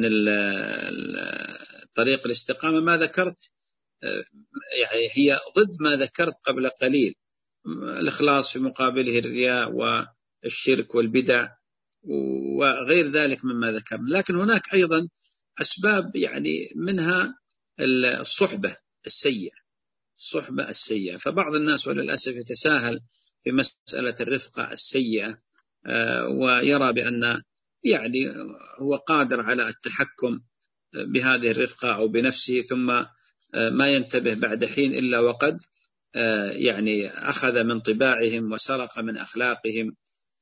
طريق الاستقامة ما ذكرت، يعني هي ضد ما ذكرت قبل قليل، الإخلاص في مقابله الرياء والشرك والبدع وغير ذلك مما ذكرنا. لكن هناك أيضا أسباب، يعني منها الصحبة السيئة. فبعض الناس وللأسف يتساهل في مسألة الرفقة السيئة، ويرى بأن يعني هو قادر على التحكم بهذه الرفقة أو بنفسه، ثم ما ينتبه بعد حين إلا وقد يعني أخذ من طباعهم وسرق من أخلاقهم،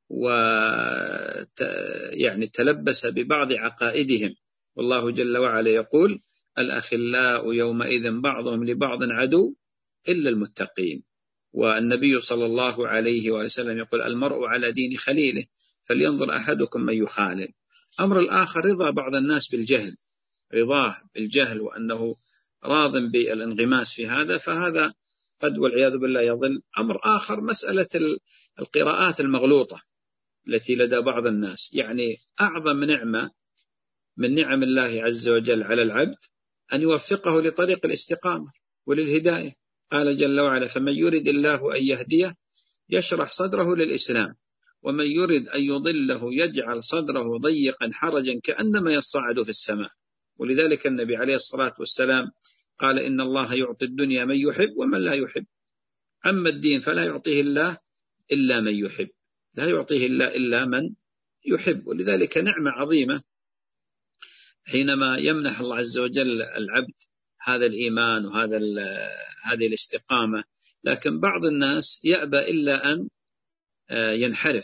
ويعني تلبس ببعض عقائدهم. والله جل وعلا يقول الأخلاء يومئذ بعضهم لبعض عدو إلا المتقين. والنبي صلى الله عليه وسلم يقول المرء على دين خليله فلينظر أحدكم من يخالل. أمر الآخر رضا بعض الناس بالجهل، رضاه بالجهل وأنه راض بالانغماس في هذا، فهذا قد والعياذ بالله يضل. أمر آخر مسألة القراءات المغلوطة التي لدى بعض الناس، يعني أعظم نعمة من نعم الله عز وجل على العبد أن يوفقه لطريق الاستقامة وللهداية. قال جل وعلا: فمن يرد الله أن يهديه يشرح صدره للإسلام ومن يرد أن يضله يجعل صدره ضيقا حرجا كأنما يصعد في السماء. ولذلك النبي عليه الصلاة والسلام قال: إن الله يعطي الدنيا من يحب ومن لا يحب. أما الدين فلا يعطيه الله إلا من يحب، لا يعطيه الله إلا من يحب. ولذلك نعمة عظيمة حينما يمنح الله عز وجل العبد هذا الإيمان هذه الاستقامة. لكن بعض الناس يأبى إلا أن ينحرف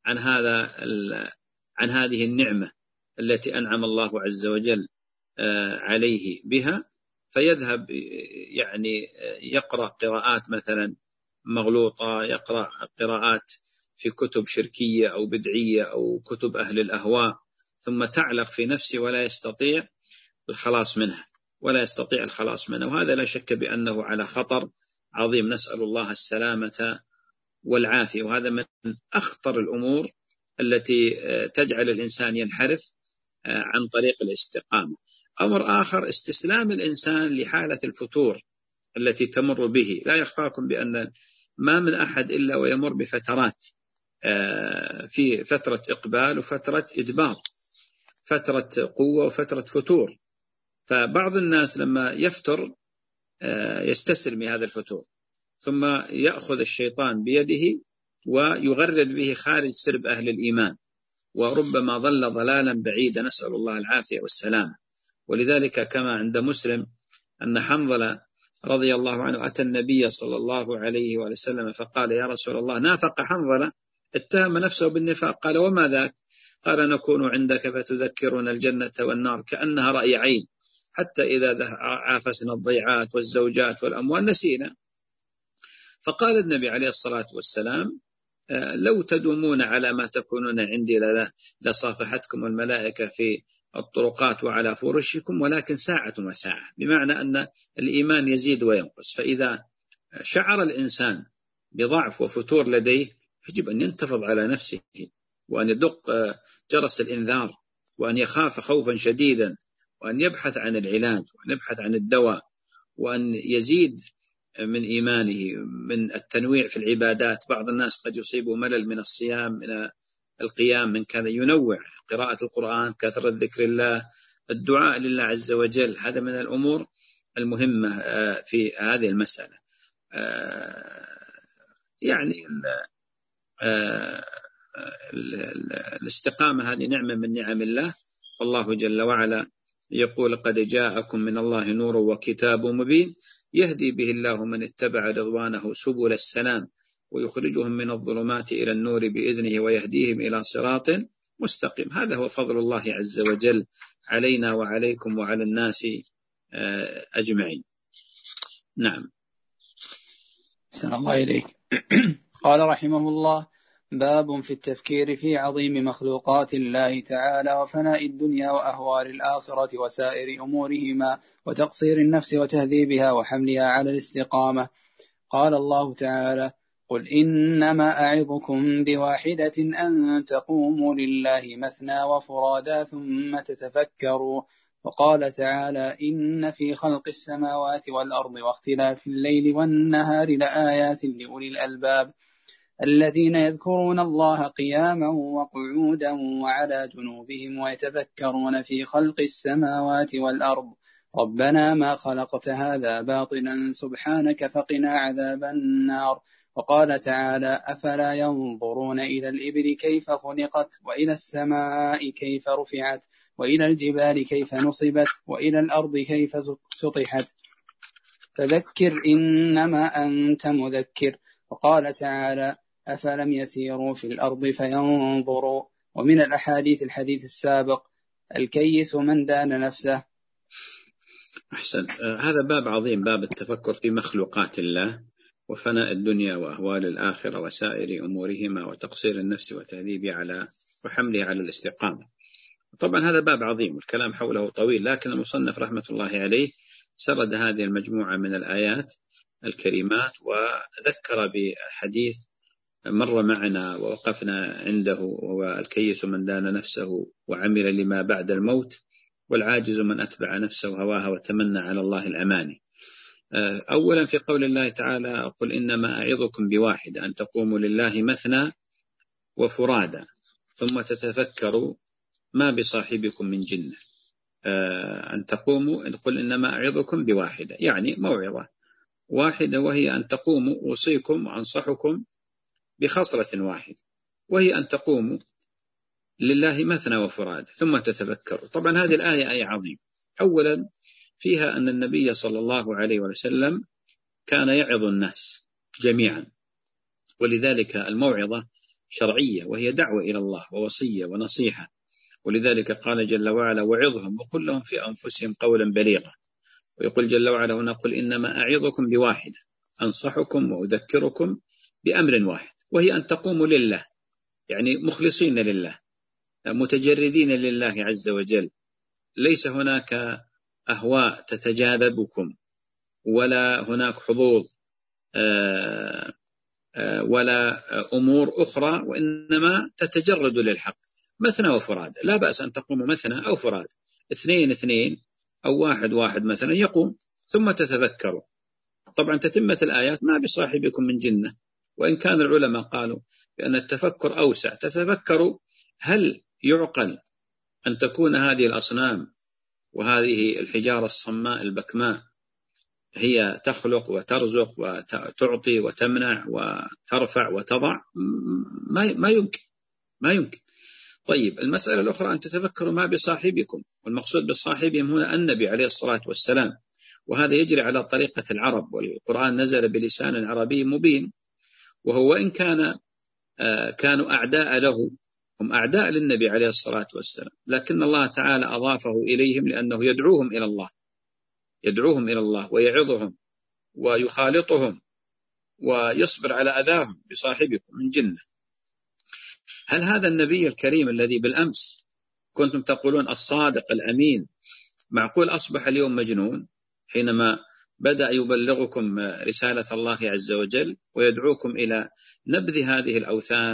عن هذه النعمة التي أنعم الله عز وجل عليه بها، فيذهب يعني يقرأ قراءات مثلا مغلوطة، يقرأ قراءات في كتب شركية أو بدعية أو كتب أهل الأهواء، ثم تعلق في نفسه ولا يستطيع الخلاص منها، وهذا لا شك بأنه على خطر عظيم. نسأل الله السلامة والعافية، وهذا من أخطر الأمور التي تجعل الإنسان ينحرف عن طريق الاستقامة. أمر آخر: استسلام الإنسان لحالة الفتور التي تمر به. لا يخفاكم بأن ما من أحد إلا ويمر بفترات، في فترة إقبال وفترة إدبار، فترة قوة وفترة فتور. فبعض الناس لما يفتر يستسلم هذا الفتور، ثم يأخذ الشيطان بيده ويغرد به خارج سرب أهل الإيمان، وربما ضل ضلالا بعيدا، نسأل الله العافية والسلامة. ولذلك كما عند مسلم أن حنظلة رضي الله عنه أتى النبي صلى الله عليه وسلم فقال: يا رسول الله، نافق حنظلة، اتهم نفسه بالنفاق. قال: وما ذاك؟ قال: نكون عندك فتذكرنا الجنة والنار كأنها رأي عين، حتى إذا عافسنا الضيعات والزوجات والأموال نسينا. فقال النبي عليه الصلاة والسلام: لو تدومون على ما تكونون عندي لصافحتكم الملائكة في الطرقات وعلى فرشكم، ولكن ساعة وساعة، بمعنى أن الإيمان يزيد وينقص. فإذا شعر الإنسان بضعف وفتور لديه يجب أن ينتفض على نفسه، وأن يدق جرس الإنذار، وأن يخاف خوفا شديدا، وأن يبحث عن العلاج، وأن يبحث عن الدواء، وأن يزيد من إيمانه، من التنويع في العبادات. بعض الناس قد يصيبه ملل من الصيام، من القيام، من كذا، ينوع قراءة القرآن، كثرة ذكر الله، الدعاء لله عز وجل. هذا من الأمور المهمة في هذه المسألة. يعني الاستقامة هذه نعمة من نعم الله، والله جل وعلا يقول: قد جاءكم من الله نور وكتاب مبين يهدي به الله من اتبع رضوانه سبل السلام ويخرجهم من الظلمات إلى النور بإذنه ويهديهم إلى صراط مستقيم. هذا هو فضل الله عز وجل علينا وعليكم وعلى الناس أجمعين. نعم. أحسن الله إليك. قال رحمه الله: باب في التفكير في عظيم مخلوقات الله تعالى وفناء الدنيا وأهوال الآخرة وسائر أمورهما وتقصير النفس وتهذيبها وحملها على الاستقامة. قال الله تعالى: قل إنما أعظكم بواحدة أن تقوموا لله مثنى وفرادا ثم تتفكروا. وقال تعالى: إن في خلق السماوات والأرض واختلاف الليل والنهار لآيات لأولي الألباب الذين يذكرون الله قياما وقعودا وعلى جنوبهم ويتفكرون في خلق السماوات والأرض ربنا ما خلقت هذا باطلا سبحانك فقنا عذاب النار. وقال تعالى: أفلا ينظرون إلى الإبل كيف خلقت وإلى السماء كيف رفعت وإلى الجبال كيف نصبت وإلى الأرض كيف سطحت فذكر إنما أنت مذكر. وقال تعالى: أفلم يسيروا في الأرض فينظروا. ومن الأحاديث الحديث السابق: الكيس من دان نفسه. أحسن. هذا باب عظيم، باب التفكر في مخلوقات الله وفناء الدنيا وأهوال الآخرة وسائر أمورهما وتقصير النفس وتهذيبها وحمله على الاستقامة. طبعا هذا باب عظيم والكلام حوله طويل، لكن المصنف رحمة الله عليه سرد هذه المجموعة من الآيات الكريمات وذكر بحديث مر معنا ووقفنا عنده، وهو: الكيس من دان نفسه وعمل لما بعد الموت، والعاجز من أتبع نفسه هواها وتمنى على الله الأماني. أولا في قول الله تعالى قل إنما أعظكم بواحد أن تقوموا لله مثنى وفرادا ثم تتفكروا ما بصاحبكم من جنة. أن تقوموا قل إنما أعظكم بواحدة، يعني موعظة واحدة، وهي أن تقوموا، أوصيكم وأنصحكم بخصلة واحدة، وهي أن تقوموا لله مثنى وفراد ثم تتذكروا. طبعا هذه الآية آية عظيمة. أولا فيها أن النبي صلى الله عليه وسلم كان يعظ الناس جميعا، ولذلك الموعظة شرعية وهي دعوة إلى الله ووصية ونصيحة، ولذلك قال جل وعلا وعظهم وقل لهم في أنفسهم قولا بليغا. ويقول جل وعلا هنا قل إنما أعظكم بواحدة أنصحكم وأذكركم بأمر واحد، وهي أن تقوموا لله، يعني مخلصين لله متجردين لله عز وجل، ليس هناك أهواء تتجاذبكم ولا هناك حظوظ ولا أمور أخرى، وإنما تتجرد للحق مثنى وفراد. لا بأس أن تقوموا مثنى أو فراد، اثنين أو واحد مثلا يقوم، ثم تتذكروا. طبعا تتمة الآيات ما بصاحبكم من جنة، وإن كان العلماء قالوا بأن التفكر أوسع. تتذكروا هل يعقل أن تكون هذه الأصنام وهذه الحجارة الصماء البكماء هي تخلق وترزق وتعطي وتمنع وترفع وتضع؟ ما يمكن. طيب المسألة الأخرى أن تتفكروا ما بصاحبكم، والمقصود بصاحبهم هنا النبي عليه الصلاة والسلام، وهذا يجري على طريقة العرب، والقرآن نزل بلسان عربي مبين. وهو إن كانوا أعداء له، هم أعداء للنبي عليه الصلاة والسلام، لكن الله تعالى أضافه إليهم لأنه يدعوهم إلى الله ويعظهم ويخالطهم ويصبر على أذاهم بصاحبكم من جنة. هل هذا النبي الكريم الذي بالأمس كنتم تقولون الصادق الأمين معقول أصبح اليوم مجنون حينما بدأ يبلغكم رسالة الله عز وجل ويدعوكم إلى نبذ هذه الأوثان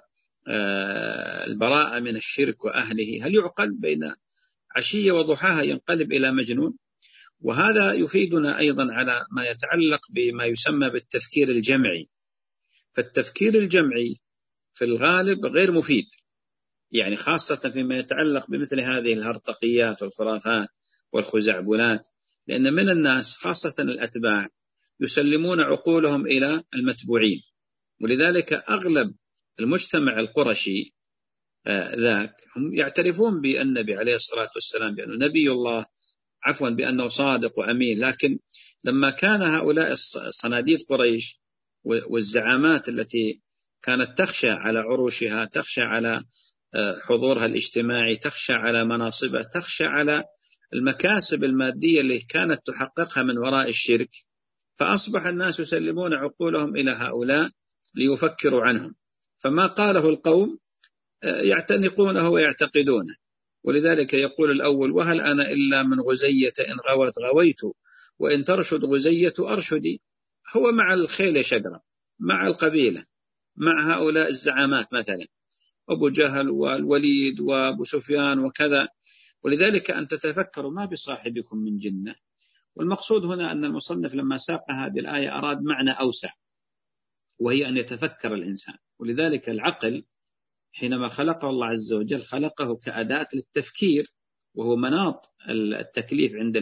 والبراءة من الشرك وأهله؟ هل يعقل بين عشية وضحاها ينقلب إلى مجنون؟ وهذا يفيدنا أيضا على ما يتعلق بما يسمى بالتفكير الجمعي. فالتفكير الجمعي في الغالب غير مفيد، يعني خاصة فيما يتعلق بمثل هذه الهرطقيات والخرافات والخزعبلات، لأن من الناس خاصة الأتباع يسلمون عقولهم إلى المتبوعين، ولذلك أغلب المجتمع القرشي ذاك هم يعترفون بالنبي عليه الصلاة والسلام بأنه نبي الله، عفوا بأنه صادق وأمين، لكن لما كان هؤلاء صناديد قريش والزعامات التي كانت تخشى على عروشها، تخشى على حضورها الاجتماعي، تخشى على مناصبها، تخشى على المكاسب المادية اللي كانت تحققها من وراء الشرك، فأصبح الناس يسلمون عقولهم إلى هؤلاء ليفكروا عنهم، فما قاله القوم يعتنقونه ويعتقدونه. ولذلك يقول الأول وهل أنا إلا من غزية إن غوت غويت وإن ترشد غزية أرشدي. هو مع الخيل شجرة، مع القبيلة، مع هؤلاء الزعامات مثلا أبو جهل والوليد وأبو سفيان وكذا. ولذلك أن تتفكروا ما بصاحبكم من جنة. والمقصود هنا أن المصنف لما ساق هذه الآية أراد معنى أوسع، وهي أن يتفكر الإنسان. ولذلك العقل حينما خلقه الله عز وجل خلقه كأداة للتفكير، وهو مناط التكليف عند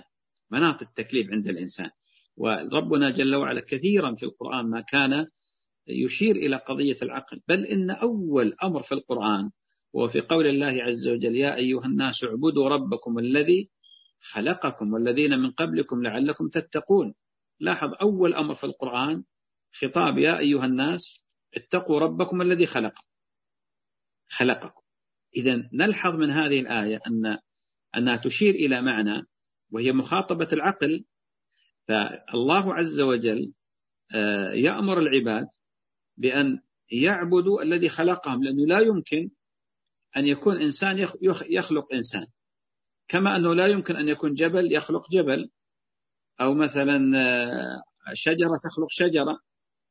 الإنسان. وربنا جل وعلا كثيرا في القرآن ما كان يشير إلى قضية العقل، بل إن أول أمر في القرآن وفي قول الله عز وجل يا أيها الناس اعبدوا ربكم الذي خلقكم والذين من قبلكم لعلكم تتقون. لاحظ أول أمر في القرآن خطاب يا أيها الناس اتقوا ربكم الذي خلقكم. إذن نلحظ من هذه الآية أنها تشير إلى معنى وهي مخاطبة العقل. فالله عز وجل يأمر العباد بأن يعبدوا الذي خلقهم، لأنه لا يمكن أن يكون إنسان يخلق إنسان، كما أنه لا يمكن أن يكون جبل يخلق جبل، أو مثلا شجرة تخلق شجرة.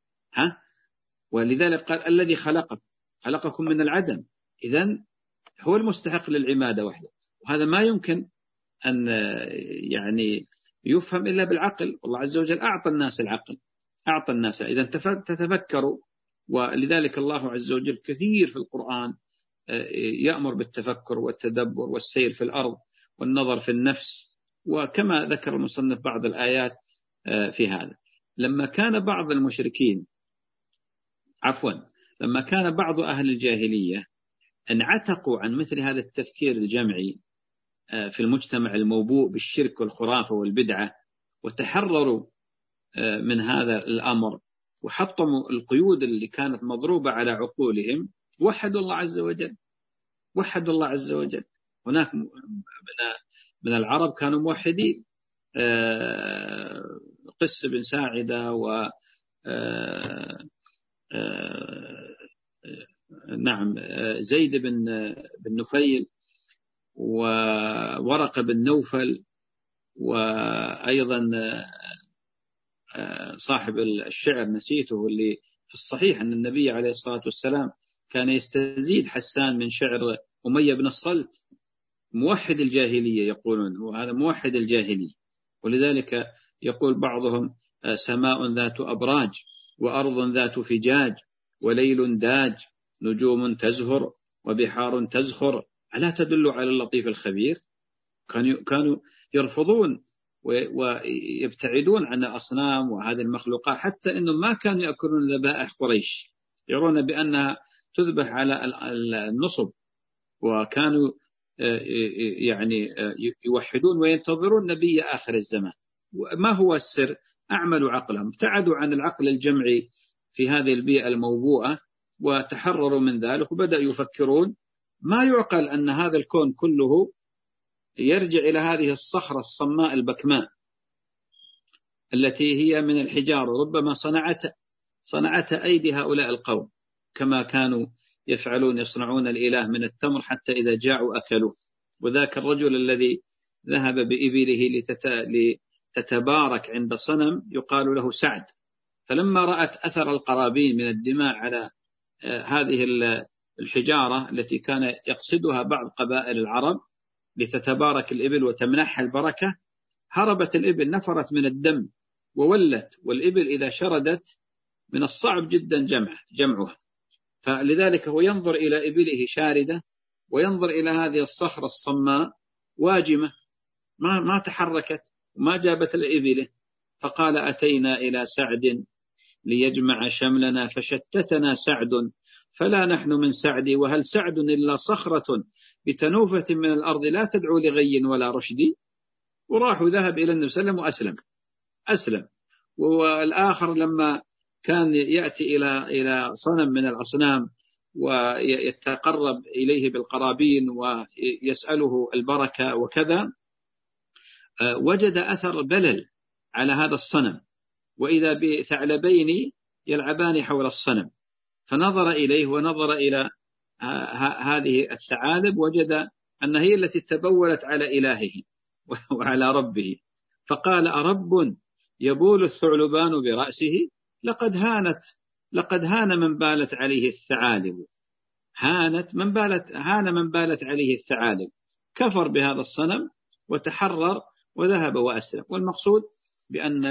ولذلك قال الذي خلقكم من العدم، إذن هو المستحق للعبادة وحده. وهذا ما يمكن أن يعني يفهم إلا بالعقل. والله عز وجل أعطى الناس العقل، أعطى الناس إذا تتفكروا. ولذلك الله عز وجل كثير في القرآن يأمر بالتفكر والتدبر والسير في الأرض والنظر في النفس. وكما ذكر المصنف بعض الآيات في هذا، لما كان بعض المشركين لما كان بعض أهل الجاهلية انعتقوا عن مثل هذا التفكير الجمعي في المجتمع الموبوء بالشرك والخرافة والبدعة، وتحرروا من هذا الأمر وحطموا القيود اللي كانت مضروبة على عقولهم، وحدوا الله عز وجل. هناك من العرب كانوا موحدين، قس بن ساعدة و زيد بن نفيل وورق بن نوفل، وأيضا صاحب الشعر نسيته، اللي في الصحيح أن النبي عليه الصلاة والسلام كان يستزيد حسان من شعر أمية بن الصلت، موحد الجاهلية يقولون، وهذا موحد الجاهلية. ولذلك يقول بعضهم: سماء ذات أبراج وأرض ذات فجاج وليل داج نجوم تزهر وبحار تزخر، ألا تدل على اللطيف الخبير؟ كانوا يرفضون ويبتعدون عن الأصنام وهذه المخلوقات، حتى أنهم ما كانوا يأكلون ذبائح قريش، يرون بأنها تذبح على النصب، وكانوا يعني يوحدون وينتظرون نبي آخر الزمان. ما هو السر؟ أعملوا عقلهم، ابتعدوا عن العقل الجمعي في هذه البيئة الموبوءة وتحرروا من ذلك، وبدأوا يفكرون. ما يعقل أن هذا الكون كله يرجع إلى هذه الصخرة الصماء البكماء التي هي من الحجارة، ربما صنعتها أيدي هؤلاء القوم، كما كانوا يفعلون، يصنعون الإله من التمر حتى إذا جاعوا أكلوه. وذاك الرجل الذي ذهب بإبله لتتبارك عند صنم يقال له سعد، فلما رأت أثر القرابين من الدماء على هذه الحجارة التي كان يقصدها بعض قبائل العرب لتتبارك الإبل وتمنحها البركة، هربت الإبل، نفرت من الدم وولت، والإبل إذا شردت من الصعب جدا جمعها. فلذلك هو ينظر إلى إبله شاردة، وينظر إلى هذه الصخرة الصماء واجمة ما تحركت وما جابت الإبله، فقال: أتينا إلى سعد ليجمع شملنا فشتتنا سعد، فلا نحن من سعد، وهل سعد إلا صخرة بتنوفة من الأرض لا تدعو لغي ولا رشد. وراح ذهب إلى النبي صلى الله عليه وسلم وأسلم. والآخر لما كان يأتي إلى صنم من الأصنام ويتقرب إليه بالقرابين ويسأله البركة وكذا، وجد أثر بلل على هذا الصنم، وإذا بثعلبين يلعبان حول الصنم، فنظر إليه ونظر إلى هذه الثعالب، وجد أن هي التي تبولت على إلهه وعلى ربه، فقال: أرب يبول الثعلبان برأسه؟ لقد هان من بالت عليه الثعالب، هان من بالت عليه الثعالب، كفر بهذا الصنم وتحرر وذهب وأسلم. والمقصود بأن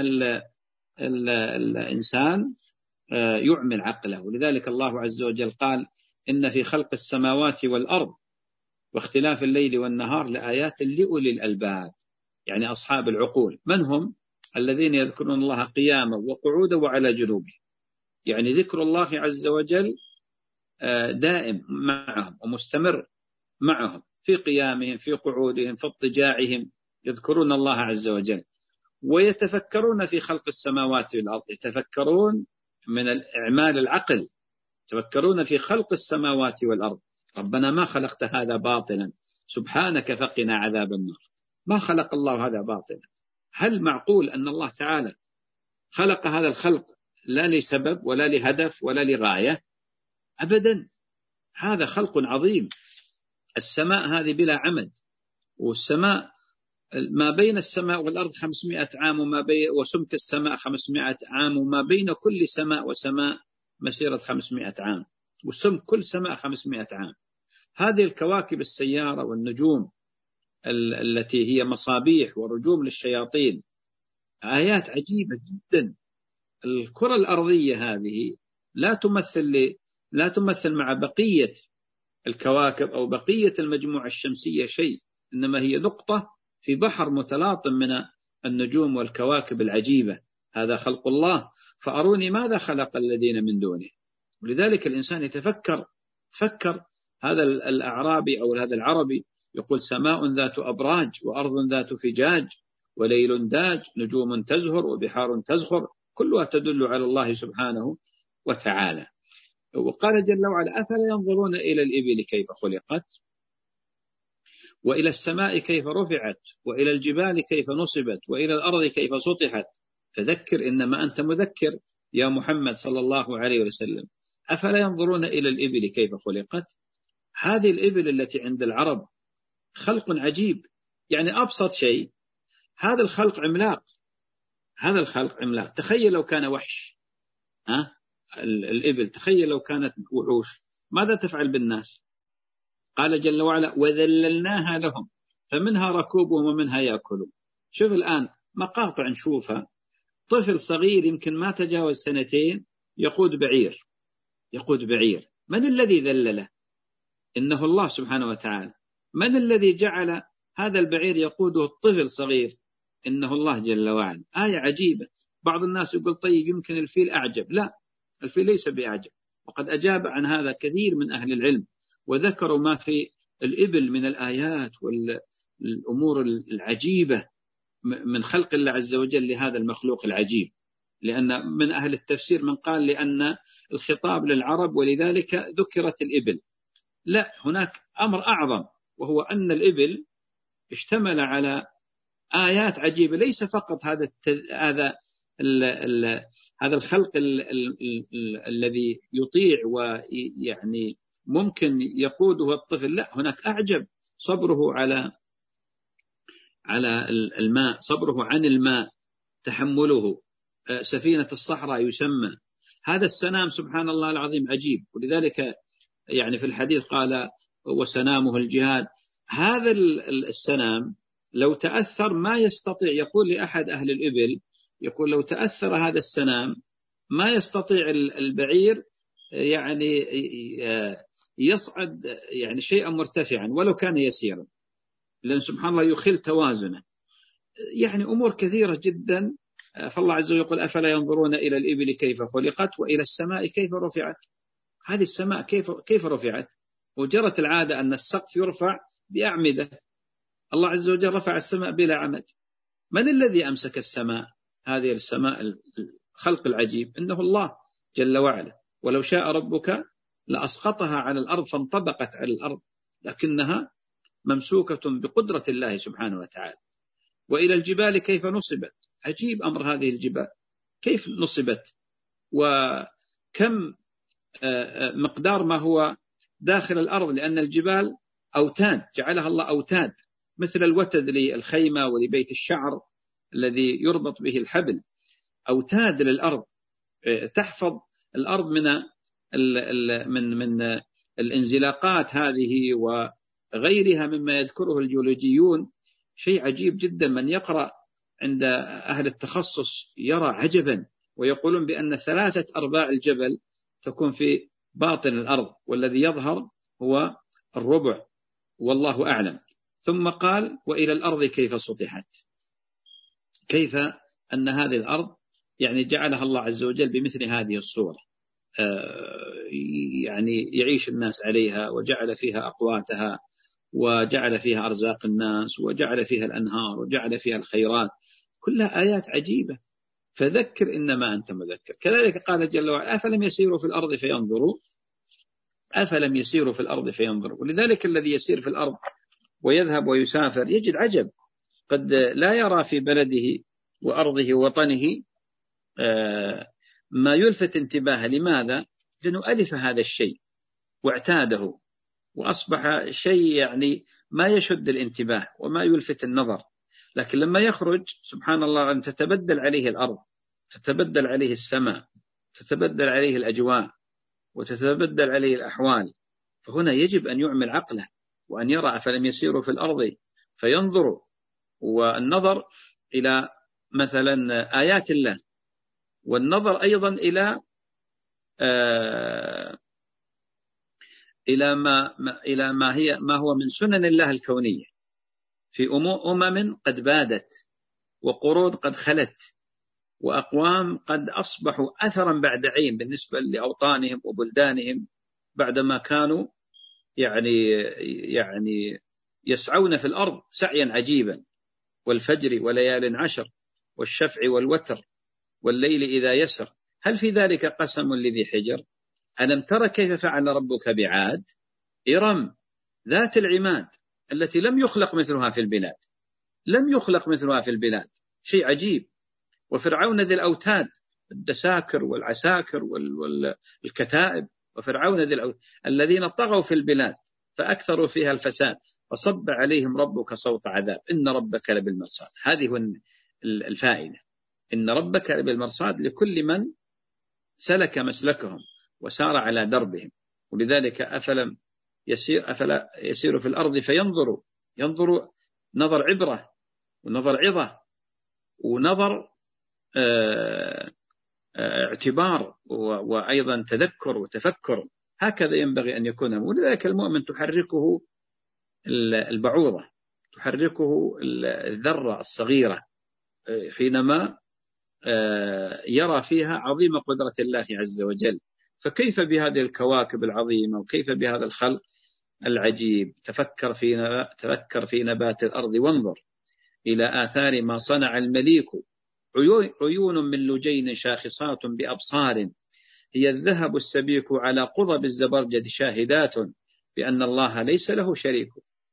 الإنسان يعمل عقله. ولذلك الله عز وجل قال: إن في خلق السماوات والأرض واختلاف الليل والنهار لآيات لأولي الألباب، يعني أصحاب العقول. من هم؟ الذين يذكرون الله قياما وقعودا وعلى جنوبهم، يعني ذكر الله عز وجل دائم معهم ومستمر معهم، في قيامهم، في قعودهم، في اضطجاعهم، يذكرون الله عز وجل. ويتفكرون في خلق السماوات والأرض، يتفكرون من الإعمال العقل، يتفكرون في خلق السماوات والأرض. ربنا ما خلقت هذا باطلا، سبحانك فقنا عذاب النار. ما خلق الله هذا باطلا. هل معقول أن الله تعالى خلق هذا الخلق لا لسبب ولا لهدف ولا لغاية؟ أبدا، هذا خلق عظيم. السماء هذه بلا عمد، والسماء ما بين السماء والأرض 500 عام، وسمك السماء 500 عام، وما بين كل سماء وسماء مسيرة 500 عام، وسمك كل سماء 500 عام. هذه الكواكب السيارة والنجوم التي هي مصابيح ورجوم للشياطين آيات عجيبة جدا. الكرة الأرضية هذه لا تمثل مع بقية الكواكب أو بقية المجموعة الشمسية شيء، إنما هي نقطة في بحر متلاطم من النجوم والكواكب العجيبة. هذا خلق الله، فأروني ماذا خلق الذين من دونه. ولذلك الإنسان تفكر هذا الأعرابي أو هذا العربي يقول: سماء ذات أبراج وأرض ذات فجاج وليل داج نجوم تزهر وبحار تزخر، كلها تدل على الله سبحانه وتعالى. وقال جل وعلا: أفلا ينظرون إلى الإبل كيف خلقت وإلى السماء كيف رفعت وإلى الجبال كيف نصبت وإلى الأرض كيف سطحت. فذكر إنما أنت مذكر يا محمد صلى الله عليه وسلم. أفلا ينظرون إلى الإبل كيف خلقت. هذه الإبل التي عند العرب خلق عجيب، يعني أبسط شيء هذا الخلق عملاق. تخيل لو كان وحش، الإبل تخيل لو كانت وحوش، ماذا تفعل بالناس؟ قال جل وعلا: وذللناها لهم فمنها ركوبهم ومنها يأكلون. شوف الآن مقاطع نشوفها، طفل صغير يمكن ما تجاوز 2 يقود بعير. من الذي ذلله؟ إنه الله سبحانه وتعالى. من الذي جعل هذا البعير يقوده الطفل صغير؟ إنه الله جل وعلا. آية عجيبة. بعض الناس يقول: طيب يمكن الفيل أعجب. لا، الفيل ليس بأعجب، وقد أجاب عن هذا كثير من أهل العلم وذكروا ما في الإبل من الآيات والأمور العجيبة من خلق الله عز وجل لهذا المخلوق العجيب. لأن من أهل التفسير من قال لأن الخطاب للعرب ولذلك ذكرت الإبل. لا، هناك أمر أعظم، وهو أن الإبل اشتمل على آيات عجيبة. ليس فقط هذا الخلق الذي يطيع ويعني ممكن يقوده الطفل، لا، هناك أعجب صبره على الماء، صبره عن الماء، تحمله. سفينة الصحراء يسمى. هذا السنام سبحان الله العظيم عجيب. ولذلك يعني في الحديث قال: وسنامه الجهاد. هذا السنام لو تأثر ما يستطيع، يقول لأحد أهل الإبل، يقول: لو تأثر هذا السنام ما يستطيع البعير يعني يصعد يعني شيئا مرتفعا ولو كان يسيرا، لأن سبحان الله يخل توازنه. يعني أمور كثيرة جدا. فالله عز وجل يقول: أفلا ينظرون إلى الإبل كيف خلقت وإلى السماء كيف رفعت. هذه السماء كيف رفعت؟ وجرت العادة أن السقف يرفع بأعمدة. الله عز وجل رفع السماء بلا عمد. من الذي أمسك السماء؟ هذه السماء الخلق العجيب إنه الله جل وعلا. ولو شاء ربك لأسقطها على الأرض فانطبقت على الأرض، لكنها ممسوكة بقدرة الله سبحانه وتعالى. وإلى الجبال كيف نصبت. عجيب أمر هذه الجبال كيف نصبت، وكم مقدار ما هو داخل الأرض، لأن الجبال أوتاد، جعلها الله أوتاد، مثل الوتد للخيمة ولبيت الشعر الذي يربط به الحبل. أوتاد للأرض تحفظ الأرض من الانزلاقات هذه وغيرها مما يذكره الجيولوجيون. شيء عجيب جدا. من يقرأ عند أهل التخصص يرى عجبا، ويقولون بأن 3/4 الجبل تكون في باطن الأرض، والذي يظهر هو الربع، والله أعلم. ثم قال: وإلى الأرض كيف سطحت. كيف أن هذه الأرض يعني جعلها الله عز وجل بمثل هذه الصورة، يعني يعيش الناس عليها، وجعل فيها أقواتها، وجعل فيها أرزاق الناس، وجعل فيها الأنهار، وجعل فيها الخيرات، كلها آيات عجيبة. فذكر إنما أنت مذكر. كذلك قال جل وعلا: أفلم يسيروا في الأرض فينظروا. ولذلك الذي يسير في الأرض ويذهب ويسافر يجد عجب، قد لا يرى في بلده وأرضه ووطنه ما يلفت انتباهه. لماذا؟ لأنه ألف هذا الشيء واعتاده، وأصبح شيء يعني ما يشد الانتباه وما يلفت النظر. لكن لما يخرج سبحان الله أن تتبدل عليه الأرض، تتبدل عليه السماء، تتبدل عليه الأجواء، وتتبدل عليه الأحوال. فهنا يجب أن يعمل عقله وأن يرى: أفلم يسيروا في الأرض فينظروا. والنظر إلى مثلا آيات الله، والنظر أيضا إلى ما هو من سنن الله الكونية في أمم قد بادت، وقرون قد خلت، وأقوام قد أصبحوا أثرا بعد عين بالنسبة لأوطانهم وبلدانهم، بعدما كانوا يعني يسعون في الأرض سعيا عجيبا، والفجر وليال عشر والشفع والوتر والليل إذا يسر، هل في ذلك قسم لذي حجر؟ ألم تر كيف فعل ربك بعاد إرم ذات العماد التي لم يخلق مثلها في البلاد، لم يخلق مثلها في البلاد، شيء عجيب. وفرعون ذي الأوتاد، الدساكر والعساكر والكتائب، وفرعون الذين طغوا في البلاد فأكثروا فيها الفساد فصب عليهم ربك صوت عذاب إن ربك لبالمرصاد. هذه هو الفائدة، إن ربك لبالمرصاد لكل من سلك مسلكهم وسار على دربهم. ولذلك أفلا يسير في الأرض ينظر نظر عبرة ونظر عظة ونظر اعتبار وأيضا تذكر وتفكر. هكذا ينبغي أن يكون. ولذلك المؤمن تحركه البعوضة، تحركه الذرة الصغيرة حينما يرى فيها عظيم قدرة الله عز وجل. فكيف بهذه الكواكب العظيمة، وكيف بهذا الخلق العجيب؟ تفكر في نبات الأرض وانظر إلى آثار ما صنع المليك، عيون من لجين شاخصات بأبصار، هي الذهب السبيك على قضب الزبرجد شاهدات بأن الله ليس له شريك،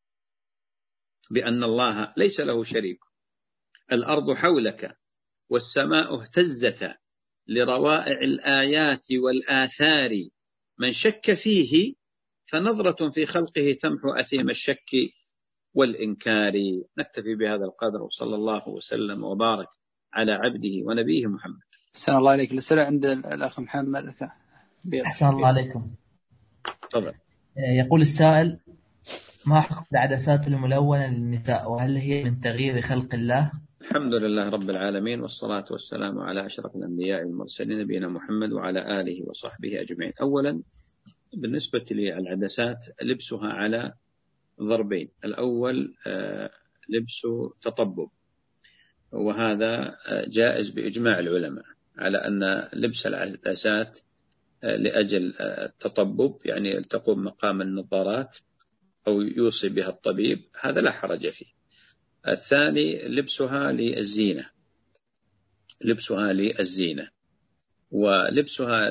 بأن الله ليس له شريك. الأرض حولك والسماء اهتزتا لروائع الآيات والآثار، من شك فيه فنظرة في خلقه تمحو أثيم الشك والإنكار. نكتفي بهذا القدر، وصلى الله وسلم وبارك على عبده ونبيه محمد. أحسن الله عليك. الأسئلة عند الأخ محمد. أحسن الله عليكم. طبعا. يقول السائل: ما حكم العدسات الملونة للنساء، وهل هي من تغيير خلق الله؟ الحمد لله رب العالمين، والصلاة والسلام على أشرف الأنبياء والمرسلين نبينا محمد وعلى آله وصحبه أجمعين. أولا بالنسبة للعدسات لبسها على ضربين. الأول لبس تطبب، وهذا جائز بإجماع العلماء على أن لبس العدسات لأجل التطبب، يعني تقوم مقام النظارات أو يوصي بها الطبيب، هذا لا حرج فيه. الثاني لبسها للزينة، لبسها للزينة. ولبسها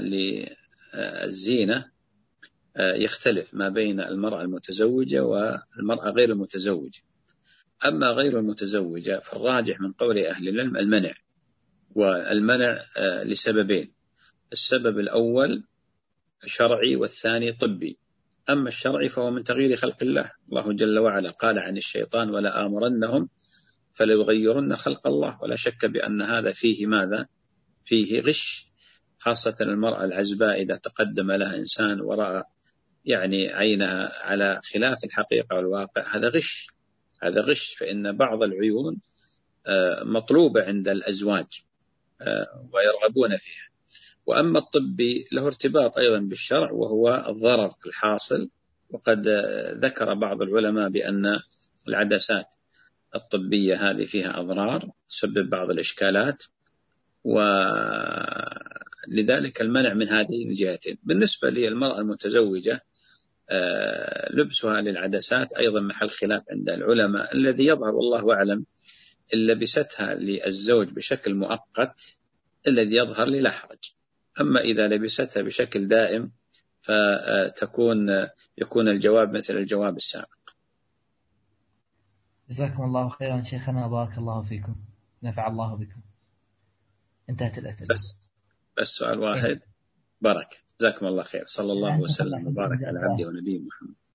للزينة يختلف ما بين المرأة المتزوجة والمرأة غير المتزوجة. أما غير المتزوجة فالراجح من قول أهل العلم المنع، والمنع لسببين: السبب الأول شرعي والثاني طبي. أما الشرعي فهو من تغيير خلق الله. الله جل وعلا قال عن الشيطان: ولا آمرنهم فليغيرن خلق الله. ولا شك بأن هذا فيه ماذا؟ فيه غش، خاصة المرأة العزباء إذا تقدم لها إنسان ورأى يعني عينها على خلاف الحقيقة والواقع، هذا غش، هذا غش. فإن بعض العيون مطلوبة عند الأزواج ويرغبون فيها. وأما الطبي له ارتباط أيضا بالشرع، وهو الضرر الحاصل. وقد ذكر بعض العلماء بأن العدسات الطبية هذه فيها أضرار تسبب بعض الإشكالات، ولذلك المنع من هذه الجهتين. بالنسبة للمرأة المتزوجة لبسها للعدسات أيضا محل خلاف عند العلماء. الذي يظهر والله أعلم إن لبستها للزوج بشكل مؤقت، الذي يظهر لا حرج. أما إذا لبستها بشكل دائم يكون الجواب مثل الجواب السابق. جزاكم الله خيرا شيخنا، بارك الله فيكم، نفع الله بكم. انتهت الأسئلة. بس سؤال واحد. بركة. جزاكم الله خير. صلى الله وسلم وبارك على عبده ونبيه محمد.